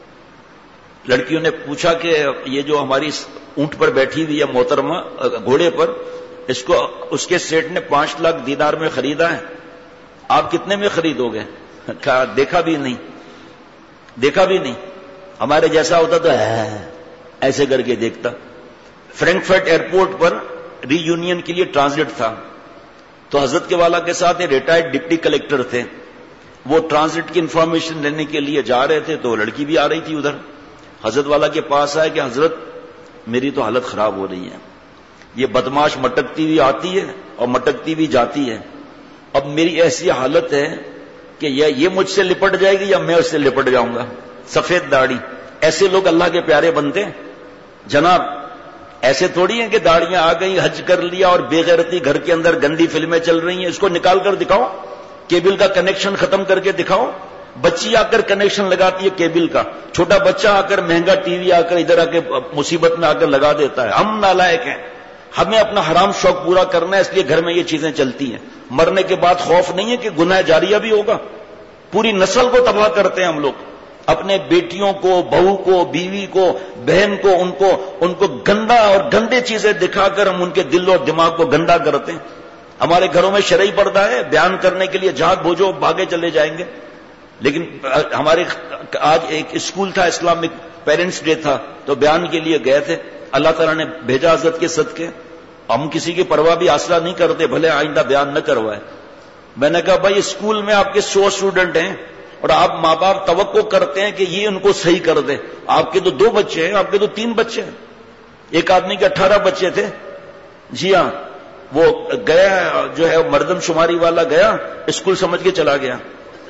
لڑکیوں نے پوچھا کہ یہ جو ہماری اونٹ پر بیٹھی ہوئی ہے محترمہ گھوڑے پر، اس کو اس کے سیٹ نے پانچ لاکھ دینار میں خریدا ہے، آپ کتنے میں خریدو گے؟ کہا دیکھا بھی نہیں دیکھا بھی نہیں ہمارے جیسا ہوتا تو ایسے کر کے دیکھتا. فرینکفرٹ ایئرپورٹ پر ری یونین کے لیے ٹرانزٹ تھا، تو حضرت کے والا کے ساتھ ریٹائرڈ ڈپٹی کلیکٹر تھے. وہ ٹرانزٹ کی انفارمیشن لینے کے لیے جا رہے تھے تو لڑکی بھی آ رہی تھی ادھر. حضرت والا کے پاس آئے کہ حضرت میری تو حالت خراب ہو رہی ہے، یہ بدماش مٹکتی ہوئی آتی ہے اور مٹکتی ہوئی جاتی ہے. اب میری ایسی حالت ہے کہ یا یہ مجھ سے لپٹ جائے گی یا میں اس سے لپٹ جاؤں گا. سفید داڑھی، ایسے لوگ اللہ کے پیارے بنتے ہیں جناب. ایسے تھوڑی ہیں کہ داڑیاں آ گئی، حج کر لیا اور بے غیرتی گھر کے اندر گندی فلمیں چل رہی ہیں، اس کو نکال کر دکھاؤ، کیبل کا کنیکشن ختم کر کے دکھاؤ. بچی آ کر کنیکشن لگاتی ہے کیبل کا، چھوٹا بچہ آ کر مہنگا ٹی وی آ کر ادھر آ کے مصیبت میں آ کر لگا دیتا ہے. ہم نالائق ہیں، ہمیں اپنا حرام شوق پورا کرنا ہے، اس لیے گھر میں یہ چیزیں چلتی ہیں. مرنے کے بعد خوف نہیں ہے کہ گناہ جاریہ بھی ہوگا. پوری نسل کو تباہ کرتے ہیں ہم لوگ. اپنے بیٹیوں کو، بہو کو، بیوی کو، بہن کو، ان کو ان کو گندا اور گندے چیزیں دکھا کر ہم ان کے دل اور دماغ کو گندا کرتے ہیں. ہمارے گھروں میں شرعی پردہ ہے، بیان کرنے کے لیے جہاں بھوجو بھاگے چلے جائیں گے. لیکن ہمارے آج ایک اسکول تھا، اسلامک پیرنٹس ڈے تھا، تو بیان کے لیے گئے تھے. اللہ تعالیٰ نے بھیجا حضرت کے صدقے. ہم کسی کی پرواہ بھی آسرا نہیں کرتے، بھلے آئندہ بیان نہ کروائے. میں نے کہا بھائی اسکول میں آپ کے سو اسٹوڈنٹ ہیں اور آپ ماں باپ توقع کرتے ہیں کہ یہ ان کو صحیح کر دے. آپ کے تو دو بچے ہیں، آپ کے تو تین بچے ہیں. ایک آدمی کے اٹھارہ بچے تھے. جی ہاں، وہ گیا جو ہے مردم شماری والا گیا، اسکول سمجھ کے چلا گیا.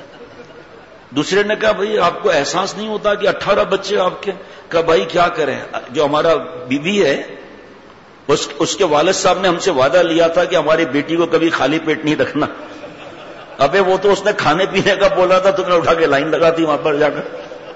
دوسرے نے کہا بھائی آپ کو احساس نہیں ہوتا کہ اٹھارہ بچے آپ کے؟ کہا بھائی کیا کریں، جو ہمارا بیوی ہے اس, اس کے والد صاحب نے ہم سے وعدہ لیا تھا کہ ہماری بیٹی کو کبھی خالی پیٹ نہیں رکھنا. ابے وہ تو اس نے کھانے پینے کا بولا تھا، تم نے اٹھا کے لائن لگا دی وہاں پر جا کر.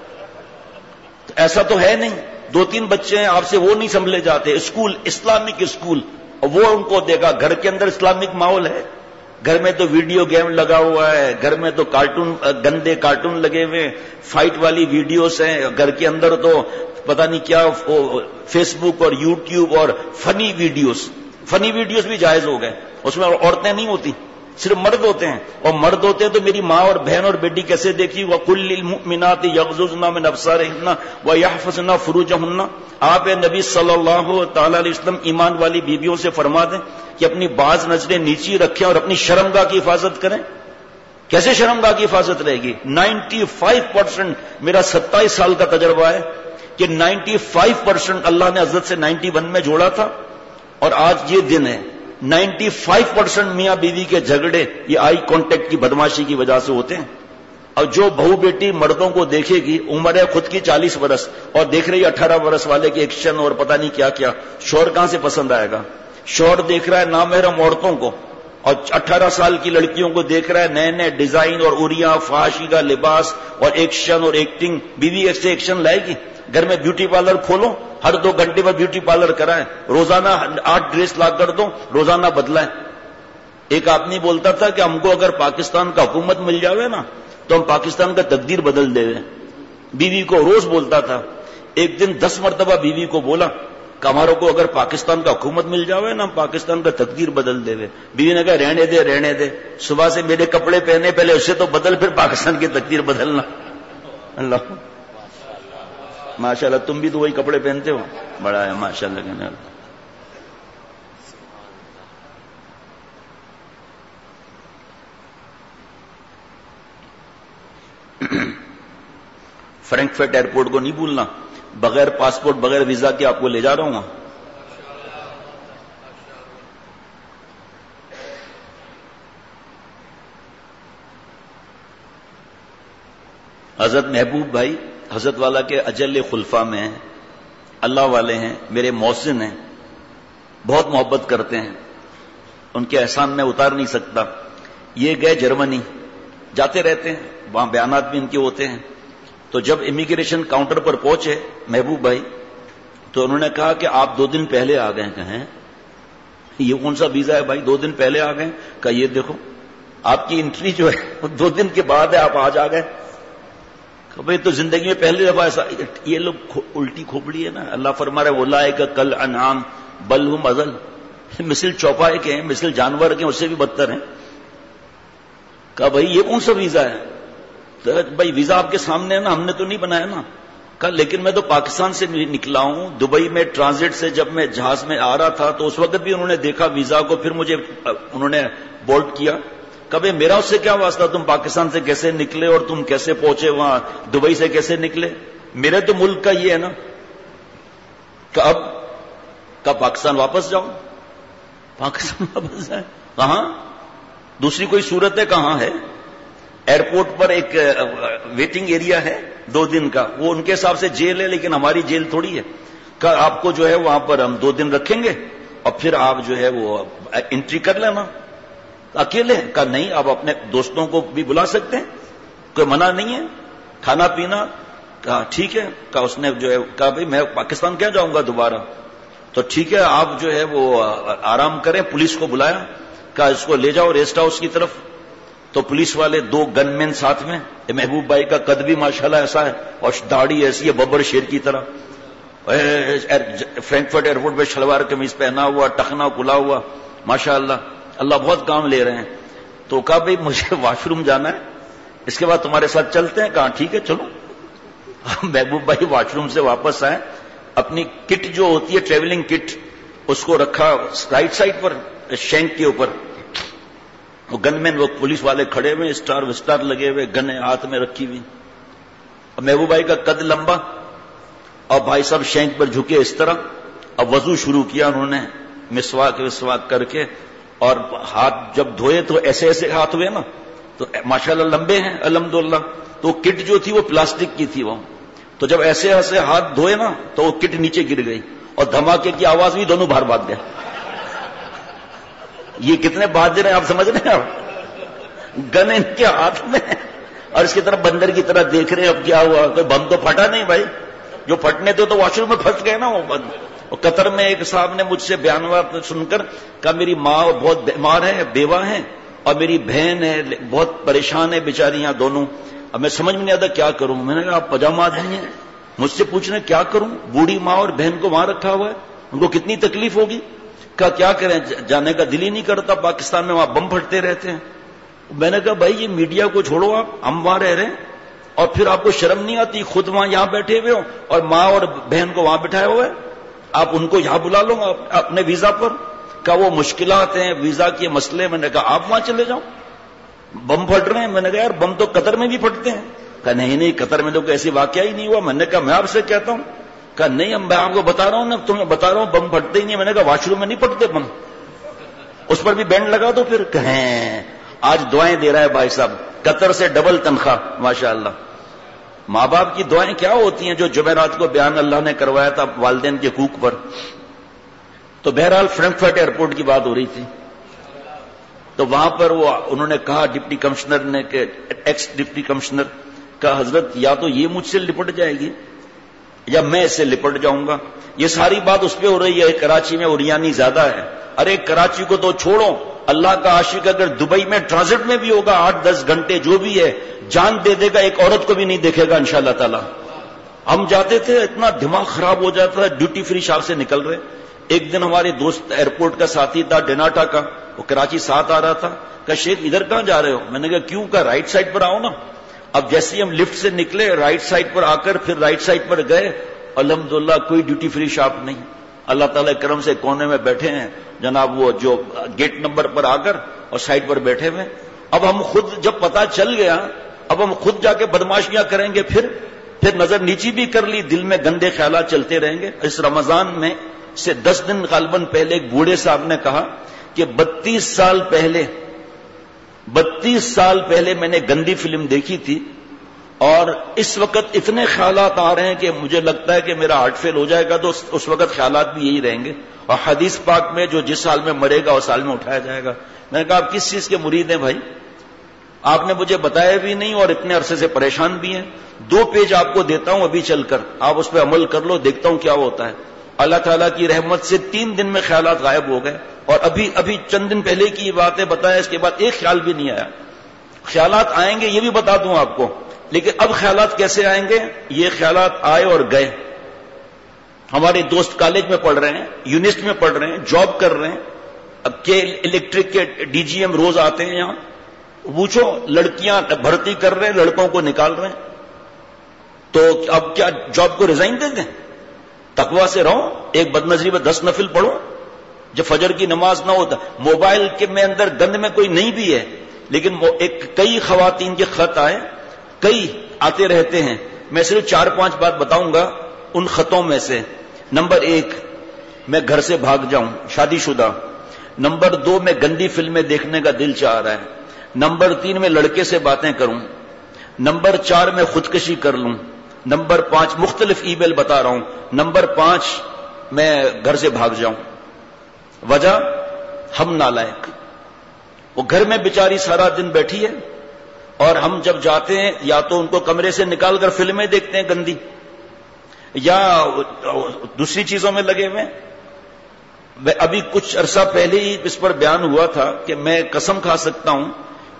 تو ایسا تو ہے نہیں. دو تین بچے ہیں آپ سے وہ نہیں سنبھلے جاتے. اسکول، اسلامک اسکول، وہ ان کو دیکھا. گھر کے اندر اسلامک ماحول ہے، گھر میں تو ویڈیو گیم لگا ہوا ہے، گھر میں تو کارٹون، گندے کارٹون لگے ہوئے، فائٹ والی ویڈیوز ہیں گھر کے اندر، تو پتہ نہیں کیا فیس بک اور یوٹیوب اور فنی ویڈیوز. فنی ویڈیوز بھی جائز ہو گئے، اس میں عورتیں نہیں ہوتی، صرف مرد ہوتے ہیں. اور مرد ہوتے ہیں تو میری ماں اور بہن اور بیٹی کیسے دیکھی؟ وَقُلْ لِلْمُؤْمِنَاتِ يَغْضُضْنَ مِنْ أَبْصَارِهِنَّ وَيَحْفَظْنَ فُرُوجَهُنَّ. آپ نبی صلی اللہ تعالی علیہ وسلم ایمان والی بیویوں سے فرما دیں کہ اپنی بعض نظریں نیچی رکھیں اور اپنی شرمگاہ کی حفاظت کریں. کیسے شرمگاہ کی حفاظت رہے گی؟ نائنٹی فائیو پرسینٹ میرا ستائیس سال کا تجربہ ہے کہ نائنٹی فائیو پرسینٹ اللہ نے حضرت سے نائنٹی ون میں جوڑا تھا، اور آج یہ دن ہے نائنٹی فائیو پرسینٹ میاں بیوی کے جھگڑے یہ آئی کانٹیکٹ کی بدماشی کی وجہ سے ہوتے ہیں. اور جو بہو بیٹی مردوں کو دیکھے گی، عمر ہے خود کی چالیس برس اور دیکھ رہی ہے اٹھارہ برس والے کے ایکشن اور پتہ نہیں کیا کیا، شوہر کہاں سے پسند آئے گا؟ شوہر دیکھ رہا ہے نامحرم عورتوں کو، اور اٹھارہ سال کی لڑکیوں کو دیکھ رہا ہے نئے نئے ڈیزائن اور اریاں، فحاشی کا لباس اور ایکشن اور ایکٹنگ. بیوی ایسے ایکشن لائے گی؟ گھر میں بیوٹی پارلر کھولو، ہر دو گھنٹے میں بیوٹی پارلر کرائیں، روزانہ آٹھ ڈریس لا کر دو، روزانہ بدلائیں. ایک آدمی بولتا تھا کہ ہم کو اگر پاکستان کا حکومت مل جاوے نا تو ہم پاکستان کا تقدیر بدل دے. بیوی کو روز بولتا تھا. ایک دن دس مرتبہ بیوی کو بولا کہ ہماروں کو اگر پاکستان کا حکومت مل جاوے نا ہم پاکستان کا تقدیر بدل دے. بیوی نے کہا رہنے دے رہنے دے، صبح سے میرے کپڑے پہنے، پہلے اسے تو بدل پھر پاکستان کی تقدیر بدلنا. اللہ ماشاء اللہ، تم بھی تو وہی کپڑے پہنتے ہو، بڑا ہے ماشاء اللہ. کہنے فرینکفرٹ ایئرپورٹ کو نہیں بھولنا، بغیر پاسپورٹ بغیر ویزا کے آپ کو لے جا رہا ہوں. حضرت محبوب بھائی حضرت والا کے اجل خلفاء میں ہیں، اللہ والے ہیں، میرے محسن ہیں، بہت محبت کرتے ہیں، ان کے احسان میں اتار نہیں سکتا. یہ گئے جرمنی، جاتے رہتے ہیں، وہاں بیانات بھی ان کے ہوتے ہیں. تو جب امیگریشن کاؤنٹر پر پہنچے محبوب بھائی تو انہوں نے کہا کہ آپ دو دن پہلے آ گئے. کہیں یہ کون سا ویزا ہے بھائی دو دن پہلے آ گئے؟ کہا یہ دیکھو آپ کی انٹری جو ہے دو دن کے بعد ہے، آپ آج آ گئے. بھائی تو زندگی میں پہلی دفعہ ایسا. یہ لوگ الٹی کھوپڑی ہے نا. اللہ فرما رہے اولئک کل انعام بل ہم اضل، مثل چوپائے کے ہیں، مثل جانور کے ہیں، اس سے بھی بدتر ہیں. کہا بھائی یہ کون سا ویزا ہے؟ بھائی ویزا آپ کے سامنے ہے نا، ہم نے تو نہیں بنایا نا. کہا لیکن میں تو پاکستان سے نکلا ہوں، دبئی میں ٹرانزٹ سے جب میں جہاز میں آ رہا تھا تو اس وقت بھی انہوں نے دیکھا ویزا کو، پھر مجھے انہوں نے بولٹ کیا. کبھی میرا اس سے کیا واسطہ، تم پاکستان سے کیسے نکلے اور تم کیسے پہنچے وہاں، دبئی سے کیسے نکلے؟ میرے تو ملک کا یہ ہے نا. کہ اب کب پاکستان واپس جاؤ؟ پاکستان واپس جائے کہاں؟ دوسری کوئی صورت ہے؟ کہاں ہے؟ ایئرپورٹ پر ایک ویٹنگ ایریا ہے دو دن کا، وہ ان کے حساب سے جیل ہے لیکن ہماری جیل تھوڑی ہے. کہ آپ کو جو ہے وہاں پر ہم دو دن رکھیں گے اور پھر آپ جو ہے وہ انٹری کر لینا. اکیلے؟ کہا نہیں، آپ اپنے دوستوں کو بھی بلا سکتے ہیں، کوئی منع نہیں ہے. کھانا پینا؟ کہا ٹھیک ہے. کہا اس نے جو ہے کہا بھائی میں پاکستان کیا جاؤں گا دوبارہ، تو ٹھیک ہے آپ جو ہے وہ آرام کریں. پولیس کو بلایا، کہا اس کو لے جاؤ ریسٹ ہاؤس کی طرف. تو پولیس والے دو گن مین ساتھ میں، محبوب بھائی کا قد بھی ماشاءاللہ ایسا ہے اور داڑھی ایسی ہے ببر شیر کی طرح، فرینکفرٹ ایئرپورٹ پہ شلوار قمیض پہنا ہوا، ٹخنا کھلا ہوا، ماشاءاللہ اللہ بہت کام لے رہے ہیں. تو کہا بھائی مجھے واش روم جانا ہے، اس کے بعد تمہارے ساتھ چلتے ہیں. کہا ٹھیک ہے چلو. محبوب بھائی واش روم سے واپس آئے، اپنی کٹ جو ہوتی ہے ٹریولنگ کٹ اس کو رکھا رائٹ سائڈ پر شینک کے اوپر. وہ گن مین وہ پولیس والے کھڑے ہوئے، اسٹار وسٹار لگے ہوئے، گنیں ہاتھ میں رکھی ہوئی. محبوب بھائی کا قد لمبا اور بھائی صاحب شینک پر جھکے اس طرح. اب وضو شروع کیا انہوں نے مسواک مسواک کر کے، اور ہاتھ جب دھوئے تو ایسے ایسے ہاتھ ہوئے نا، تو ماشاءاللہ لمبے ہیں الحمدللہ. تو کٹ جو تھی وہ پلاسٹک کی تھی وہ، تو جب ایسے ایسے ہاتھ دھوئے نا تو وہ کٹ نیچے گر گئی اور دھماکے کی آواز بھی، دونوں باہر بھاگ گئے. یہ کتنے بہادر ہیں آپ سمجھ رہے ہیں؟ آپ گن ان کے ہاتھ میں اور اس کی طرف بندر کی طرح دیکھ رہے ہیں اب کیا ہوا. کوئی بم تو پھٹا نہیں بھائی، جو پھٹنے تھے تو واش روم میں پھنس گئے نا وہ بند. اور قطر میں ایک صاحب نے مجھ سے بیانات سن کر کہا میری ماں بہت بیمار ہے، بیوہ ہے، اور میری بہن ہے بہت پریشان ہے بیچاریاں دونوں. اب میں سمجھ میں نہیں آتا کیا کروں. میں نے کہا آپ پجامہ آدمی ہیں، مجھ سے پوچھ رہے کیا کروں، بوڑھی ماں اور بہن کو وہاں رکھا ہوا ہے، ان کو کتنی تکلیف ہوگی. کہا کیا کریں، جانے کا دل ہی نہیں کرتا، پاکستان میں وہاں بم پھٹتے رہتے ہیں. میں نے کہا بھائی یہ میڈیا کو چھوڑو، آپ ہم وہاں رہ رہے ہیں اور پھر آپ کو شرم نہیں آتی، خود وہاں یہاں بیٹھے ہوئے ہو اور ماں اور بہن کو وہاں بٹھایا ہوا ہے، آپ ان کو یہاں بلا لو اپنے ویزا پر. کہا وہ مشکلات ہیں ویزا کے مسئلے. میں نے کہا آپ وہاں چلے جاؤ، بم پھٹ رہے ہیں. میں نے کہا یار بم تو قطر میں بھی پھٹتے ہیں. کہا نہیں نہیں قطر میں تو کوئی ایسی واقعہ ہی نہیں ہوا. میں نے کہا میں آپ سے کہتا ہوں. کہا نہیں میں آپ کو بتا رہا ہوں نا، تمہیں بتا رہا ہوں بم پھٹتے ہی نہیں. میں نے کہا واش روم میں نہیں پھٹتے بم، اس پر بھی بینڈ لگا دو پھر. کہیں آج دعائیں دے رہا ہے بھائی صاحب، قطر سے ڈبل تنخواہ ماشاءاللہ. ماں باپ کی دعائیں کیا ہوتی ہیں، جو جمعرات کو بیان اللہ نے کروایا تھا والدین کے حقوق پر. تو بہرحال فرینکفرٹ ایئرپورٹ کی بات ہو رہی تھی، تو وہاں پر وہ انہوں نے کہا ڈپٹی کمشنر نے کہ ایکس ڈپٹی کمشنر کا حضرت یا تو یہ مجھ سے لپٹ جائے گی یا میں اس سے لپٹ جاؤں گا. یہ ساری بات اس پہ ہو رہی ہے کراچی میں اوریانی زیادہ ہے. ارے کراچی کو تو چھوڑو، اللہ کا عاشق اگر دبئی میں ٹرانزٹ میں بھی ہوگا آٹھ دس گھنٹے جو بھی ہے جان دے دے گا، ایک عورت کو بھی نہیں دیکھے گا انشاءاللہ تعالی. ہم جاتے تھے اتنا دماغ خراب ہو جاتا تھا، ڈیوٹی فری شاپ سے نکل رہے. ایک دن ہمارے دوست ایئرپورٹ کا ساتھی تھا ڈیناٹا کا، وہ کراچی ساتھ آ رہا تھا. کہا شیخ ادھر کہاں جا رہے ہو؟ میں نے کہا کیوں؟ کہا رائٹ سائڈ پر آؤ نا. اب جیسے ہم لفٹ سے نکلے رائٹ سائڈ پر آ کر پھر رائٹ سائڈ پر گئے، الحمدللہ کوئی ڈیوٹی فری شاپ نہیں. اللہ تعالی کرم سے کونے میں بیٹھے ہیں جناب وہ جو گیٹ نمبر پر آ کر اور سائڈ پر بیٹھے ہوئے. اب ہم خود جب پتا چل گیا اب ہم خود جا کے بدماشیاں کریں گے، پھر پھر نظر نیچی بھی کر لی، دل میں گندے خیالات چلتے رہیں گے. اس رمضان میں سے دس دن غالباً پہلے ایک بوڑھے صاحب نے کہا کہ بتیس سال پہلے بتیس سال پہلے میں نے گندی فلم دیکھی تھی اور اس وقت اتنے خیالات آ رہے ہیں کہ مجھے لگتا ہے کہ میرا ہارٹ فیل ہو جائے گا. تو اس وقت خیالات بھی یہی رہیں گے. اور حدیث پاک میں جو جس سال میں مرے گا اس سال میں اٹھایا جائے گا. میں نے کہا آپ کس چیز کے مرید ہیں بھائی؟ آپ نے مجھے بتایا بھی نہیں اور اتنے عرصے سے پریشان بھی ہیں. دو پیج آپ کو دیتا ہوں ابھی چل کر، آپ اس پہ عمل کر لو، دیکھتا ہوں کیا ہوتا ہے. اللہ تعالیٰ کی رحمت سے تین دن میں خیالات غائب ہو گئے. اور ابھی ابھی چند دن پہلے کی باتیں بتایا، اس کے بعد ایک خیال بھی نہیں آیا. خیالات آئیں گے یہ بھی بتا دوں آپ کو، لیکن اب خیالات کیسے آئیں گے؟ یہ خیالات آئے اور گئے. ہمارے دوست کالج میں پڑھ رہے ہیں، یونیورسٹی میں پڑھ رہے ہیں، جاب کر رہے ہیں. اب کے الیکٹرک کے ڈی جی ایم روز آتے ہیں یہاں، پوچھو لڑکیاں بھرتی کر رہے ہیں، لڑکوں کو نکال رہے ہیں. تو اب کیا جاب کو ریزائن دے دیں؟ تقوی سے رہو، ایک بدنظری میں دس نفل پڑھو. جب فجر کی نماز نہ ہوتا، موبائل کے میں اندر گند میں کوئی نہیں بھی ہے، لیکن ایک کئی خواتین کے خط آئے، کئی آتے رہتے ہیں. میں صرف چار پانچ بات بتاؤں گا ان خطوں میں سے. نمبر ایک، میں گھر سے بھاگ جاؤں، شادی شدہ. نمبر دو، میں گندی فلمیں دیکھنے کا دل چاہ رہا ہے. نمبر تین، میں لڑکے سے باتیں کروں. نمبر چار، میں خودکشی کر لوں. نمبر پانچ، مختلف ای میل بتا رہا ہوں. نمبر پانچ، میں گھر سے بھاگ جاؤں. وجہ ہم نالائق. وہ گھر میں بیچاری سارا دن بیٹھی ہے اور ہم جب جاتے ہیں یا تو ان کو کمرے سے نکال کر فلمیں دیکھتے ہیں گندی، یا دوسری چیزوں میں لگے ہوئے. ابھی کچھ عرصہ پہلے ہی اس پر بیان ہوا تھا کہ میں قسم کھا سکتا ہوں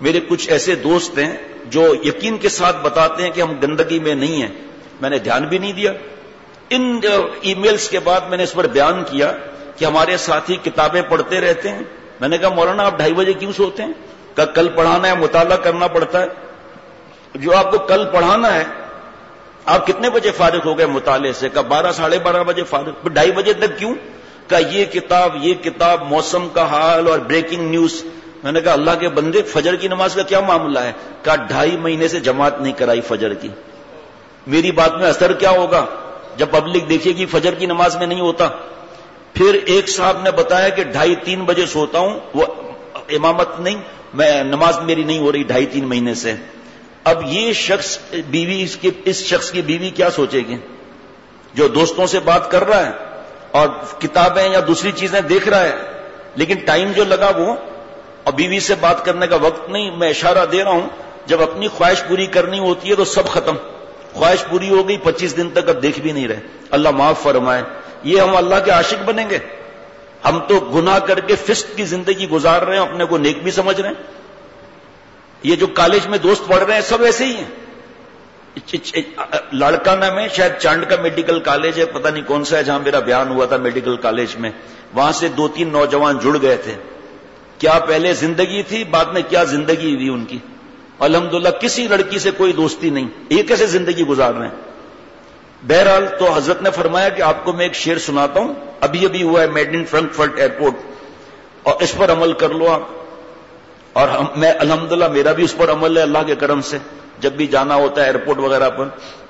میرے کچھ ایسے دوست ہیں جو یقین کے ساتھ بتاتے ہیں کہ ہم گندگی میں نہیں ہیں. میں نے دھیان بھی نہیں دیا. ان ای میلز کے بعد میں نے اس پر بیان کیا کہ ہمارے ساتھی کتابیں پڑھتے رہتے ہیں. میں نے کہا مولانا آپ ڈھائی بجے کیوں سوتے ہیں؟ کہ کل پڑھانا ہے, مطالعہ کرنا پڑتا ہے. جو آپ کو کل پڑھانا ہے, آپ کتنے بجے فارغ ہو گئے مطالعے سے؟ کہ بارہ ساڑھے بارہ بجے فارغ. ڈھائی بجے تک کیوں؟ کہ یہ کتاب یہ کتاب موسم کا حال اور بریکنگ نیوز. میں نے کہا اللہ کے بندے فجر کی نماز کا کیا معاملہ ہے؟ کہ ڈھائی مہینے سے جماعت نہیں کرائی فجر کی. میری بات میں اثر کیا ہوگا جب پبلک دیکھے گی فجر کی نماز میں نہیں ہوتا؟ پھر ایک صاحب نے بتایا کہ ڈھائی تین بجے سوتا ہوں, وہ امامت نہیں, میں نماز میری نہیں ہو رہی ڈھائی تین مہینے سے. اب یہ شخص بیوی اس کی اس شخص کی بیوی کیا سوچے گی جو دوستوں سے بات کر رہا ہے اور کتابیں یا دوسری چیزیں دیکھ رہا ہے, لیکن ٹائم جو لگا وہ, اور بیوی سے بات کرنے کا وقت نہیں. میں اشارہ دے رہا ہوں, جب اپنی خواہش پوری کرنی ہوتی ہے تو سب ختم. خواہش پوری ہو گئی, پچیس دن تک اب دیکھ بھی نہیں رہے. اللہ معاف فرمائے. یہ ہم اللہ کے عاشق بنیں گے؟ ہم تو گناہ کر کے فسق کی زندگی گزار رہے ہیں, اپنے کو نیک بھی سمجھ رہے ہیں. یہ جو کالج میں دوست پڑھ رہے ہیں سب ایسے ہی ہیں. لاڑکانہ میں شاید چانڈ کا میڈیکل کالج ہے, پتہ نہیں کون سا ہے, جہاں میرا بیان ہوا تھا میڈیکل کالج میں. وہاں سے دو تین نوجوان جڑ گئے تھے. کیا پہلے زندگی تھی, بعد میں کیا زندگی ہوئی ان کی. الحمدللہ کسی لڑکی سے کوئی دوستی نہیں. یہ کیسے زندگی گزار رہے ہیں؟ بہرحال تو حضرت نے فرمایا کہ آپ کو میں ایک شعر سناتا ہوں, ابھی ابھی ہوا ہے میڈ ان فرینکفرٹ ایئرپورٹ, اور اس پر عمل کر لو آپ. اور ہم میں الحمدللہ میرا بھی اس پر عمل ہے اللہ کے کرم سے. جب بھی جانا ہوتا ہے ایئرپورٹ وغیرہ پر,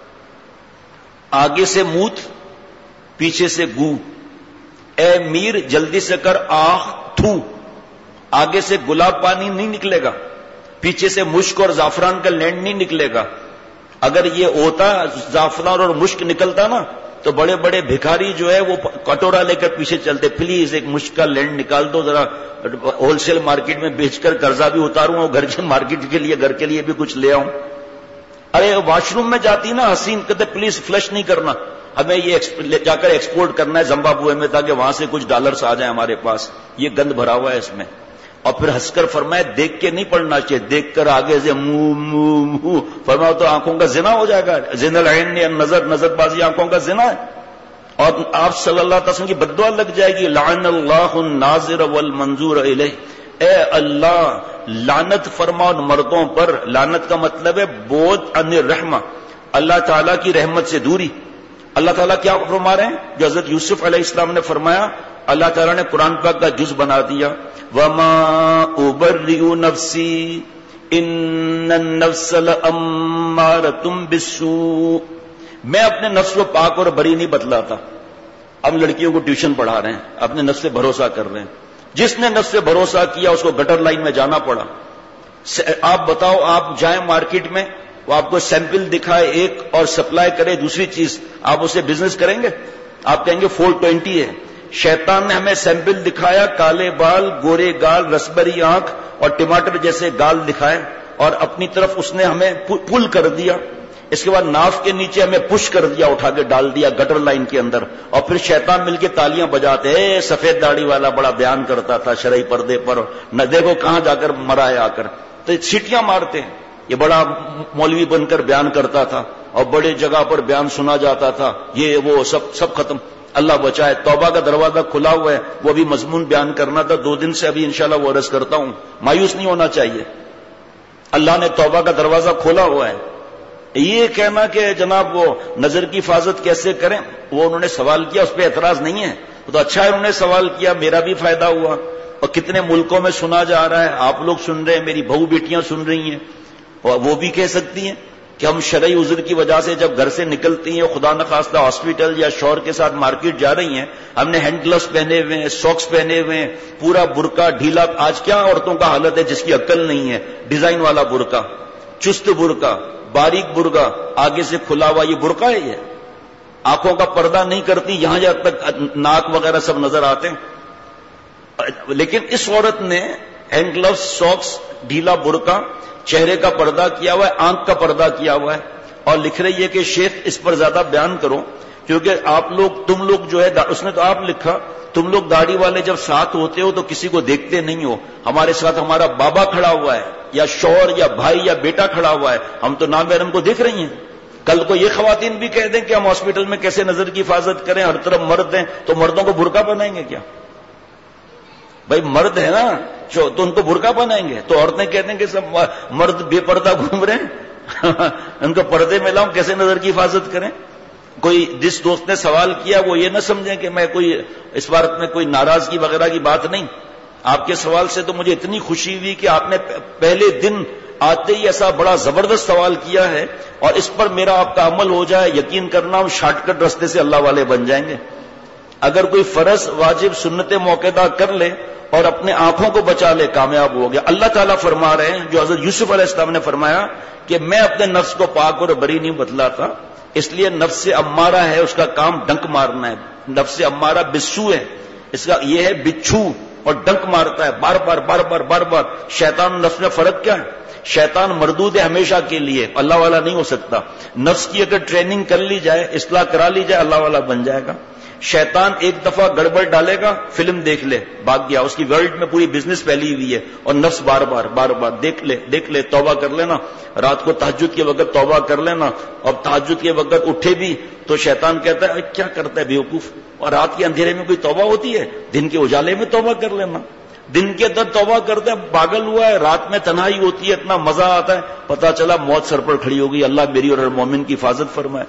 آگے سے موت پیچھے سے گو, اے میر جلدی سے کر آخ تھو. آگے سے گلاب پانی نہیں نکلے گا, پیچھے سے مشک اور زعفران کا لینڈ نہیں نکلے گا. اگر یہ ہوتا زعفران اور مشک نکلتا نا تو بڑے بڑے بھکاری جو ہے وہ کٹورا لے کر پیچھے چلتے, پلیز ایک مشک کا لینڈ نکال دو ذرا, ہول سیل مارکیٹ میں بیچ کر قرضہ بھی اتاروں اور گھر کے مارکیٹ کے لیے گھر کے لیے بھی کچھ لے آؤں. ارے واش روم میں جاتی نا حسین, کہتے پلیز فلش نہیں کرنا, ہمیں یہ جا کر ایکسپورٹ کرنا ہے زمبابوے میں تاکہ وہاں سے کچھ ڈالرز آ جائیں ہمارے پاس, یہ گند بھرا ہوا ہے اس میں. اور پھر ہنس کر فرمایا دیکھ کے نہیں پڑھنا چاہیے, دیکھ کر آگے سے منہ منہ منہ فرمایا تو آنکھوں کا زنا ہو جائے گا. زنا العین نظر نظر بازی آنکھوں کا زنا ہے. اور آپ صلی اللہ علیہ وسلم کی بددعا لگ جائے گی, لعن اللہ الناظر والمنظور الیہ. اے اللہ لعنت فرما ان مردوں پر. لعنت کا مطلب ہے بوجھ عن الرحمہ, اللہ تعالیٰ کی رحمت سے دوری. اللہ تعالیٰ کیا فرما رہے ہیں جو حضرت یوسف علیہ السلام نے فرمایا, اللہ تعالیٰ نے قرآن پاک کا جز بنا دیا, وَمَا أُبَرِّئُ نَفْسِي إِنَّ النَّفْسَ لَأَمَّارَةٌ بِالسُّوءِ. میں اپنے نفس کو پاک اور بری نہیں بتلاتا. اب لڑکیوں کو ٹیوشن پڑھا رہے ہیں, اپنے نفس سے بھروسہ کر رہے ہیں. جس نے نفس سے بھروسہ کیا اس کو گٹر لائن میں جانا پڑا. آپ بتاؤ, آپ جائیں مارکیٹ میں, وہ آپ کو سیمپل دکھائے ایک اور سپلائی کرے دوسری چیز, آپ اسے بزنس کریں گے؟ آپ کہیں گے فور ٹوینٹی ہے. شیطان نے ہمیں سیمپل دکھایا, کالے بال, گورے گال, رسبری آنکھ اور ٹماٹر جیسے گال دکھائے, اور اپنی طرف اس نے ہمیں پل کر دیا. اس کے بعد ناف کے نیچے ہمیں پش کر دیا, اٹھا کے ڈال دیا گٹر لائن کے اندر. اور پھر شیطان مل کے تالیاں بجاتے, اے سفید داڑھی والا بڑا بیان کرتا تھا شرعی پردے پر, نہ دیکھو کہاں جا کر مرا ہے آ کر. تو سیٹیاں مارتے ہیں, یہ بڑا مولوی بن کر بیان کرتا تھا اور بڑے جگہ پر بیان سنا جاتا تھا, یہ وہ سب سب ختم. اللہ بچائے. توبہ کا دروازہ کھلا ہوا ہے, وہ بھی مضمون بیان کرنا تھا دو دن سے, ابھی انشاءاللہ وہ عرض کرتا ہوں. مایوس نہیں ہونا چاہیے, اللہ نے توبہ کا دروازہ کھولا ہوا ہے. یہ کہنا کہ جناب وہ نظر کی حفاظت کیسے کریں, وہ انہوں نے سوال کیا, اس پہ اعتراض نہیں ہے, تو اچھا ہے انہوں نے سوال کیا, میرا بھی فائدہ ہوا. اور کتنے ملکوں میں سنا جا رہا ہے, آپ لوگ سن رہے ہیں, میری بہو بیٹیاں سن رہی ہیں, اور وہ بھی کہہ سکتی ہیں کہ ہم شرعی عذر کی وجہ سے جب گھر سے نکلتی ہیں, خدا نخواستہ ہاسپٹل یا شوہر کے ساتھ مارکیٹ جا رہی ہیں, ہم نے ہینڈ گلوز پہنے ہوئے ہیں, ساکس پہنے ہوئے ہیں, پورا برقع ڈھیلا. آج کیا عورتوں کا حالت ہے جس کی عقل نہیں ہے, ڈیزائن والا برقع, چست برقع, باریک برقع, آگے سے کھلا ہوا, یہ برقع ہے. یہ آنکھوں کا پردہ نہیں کرتی, یہاں جہاں تک ناک وغیرہ سب نظر آتے ہیں. لیکن اس عورت نے ہینڈ گلوز, ساکس, ڈھیلا برقع, چہرے کا پردہ کیا ہوا ہے, آنکھ کا پردہ کیا ہوا ہے, اور لکھ رہی ہے کہ شیخ اس پر زیادہ بیان کرو. کیونکہ آپ لوگ تم لوگ جو ہے اس نے تو آپ لکھا تم لوگ داڑھی والے جب ساتھ ہوتے ہو تو کسی کو دیکھتے نہیں ہو. ہمارے ساتھ ہمارا بابا کھڑا ہوا ہے یا شوہر یا بھائی یا بیٹا کھڑا ہوا ہے, ہم تو نامحرم کو دیکھ رہی ہیں. کل کو یہ خواتین بھی کہہ دیں کہ ہم ہاسپٹل میں کیسے نظر کی حفاظت کریں, ہر طرف مرد ہیں, تو مردوں کو برقع پہنائیں گے کیا؟ بھائی مرد ہے نا تو ان کو برقع پہنائیں گے. تو عورتیں کہتے ہیں کہ سب مرد بے پردہ گھوم رہے ہیں ان کو پردے میں لاؤں, کیسے نظر کی حفاظت کریں؟ کوئی جس دوست نے سوال کیا وہ یہ نہ سمجھیں کہ میں کوئی اس بارے میں کوئی ناراضگی وغیرہ کی بات نہیں. آپ کے سوال سے تو مجھے اتنی خوشی ہوئی کہ آپ نے پہلے دن آتے ہی ایسا بڑا زبردست سوال کیا ہے, اور اس پر میرا آپ کا عمل ہو جائے, یقین کرنا ہم شارٹ کٹ رستے سے اللہ والے بن جائیں گے. اگر کوئی فرض واجب سنت موقعہ کر لے اور اپنے آنکھوں کو بچا لے, کامیاب ہو گیا. اللہ تعالیٰ فرما رہے ہیں جو حضرت یوسف علیہ السلام نے فرمایا کہ میں اپنے نفس کو پاک اور بری نہیں بتلاتا, اس لیے نفس امارہ ہے اس کا کام ڈنک مارنا ہے. نفس امارہ بسو ہے, اس کا یہ ہے بچھو, اور ڈنک مارتا ہے بار بار بار بار بار بار. شیطان نفس میں فرق کیا ہے؟ شیطان مردود ہے ہمیشہ کے لیے, اللہ والا نہیں ہو سکتا. نفس کی اگر ٹریننگ کر لی جائے, اصلاح کرا لی جائے, اللہ والا بن جائے گا. شیطان ایک دفعہ گڑبڑ ڈالے گا, فلم دیکھ لے, بھاگ گیا, اس کی ورلڈ میں پوری بزنس پھیلی ہوئی ہے, اور نفس بار بار بار بار دیکھ لے دیکھ لے توبہ کر لینا, رات کو تہجد کے وقت توبہ کر لینا, اور تہجد کے وقت اٹھے بھی تو شیطان کہتا ہے کیا کرتا ہے بیوقوف, اور رات کے اندھیرے میں کوئی توبہ ہوتی ہے؟ دن کے اجالے میں توبہ کر لینا. دن کے اندر توبہ کرتے ہیں, پاگل ہوا ہے, رات میں تنہائی ہوتی ہے, اتنا مزہ آتا ہے, پتا چلا موت سر پر کھڑی ہو گئی. اللہ میری اور ہر مومن کی حفاظت فرمائے.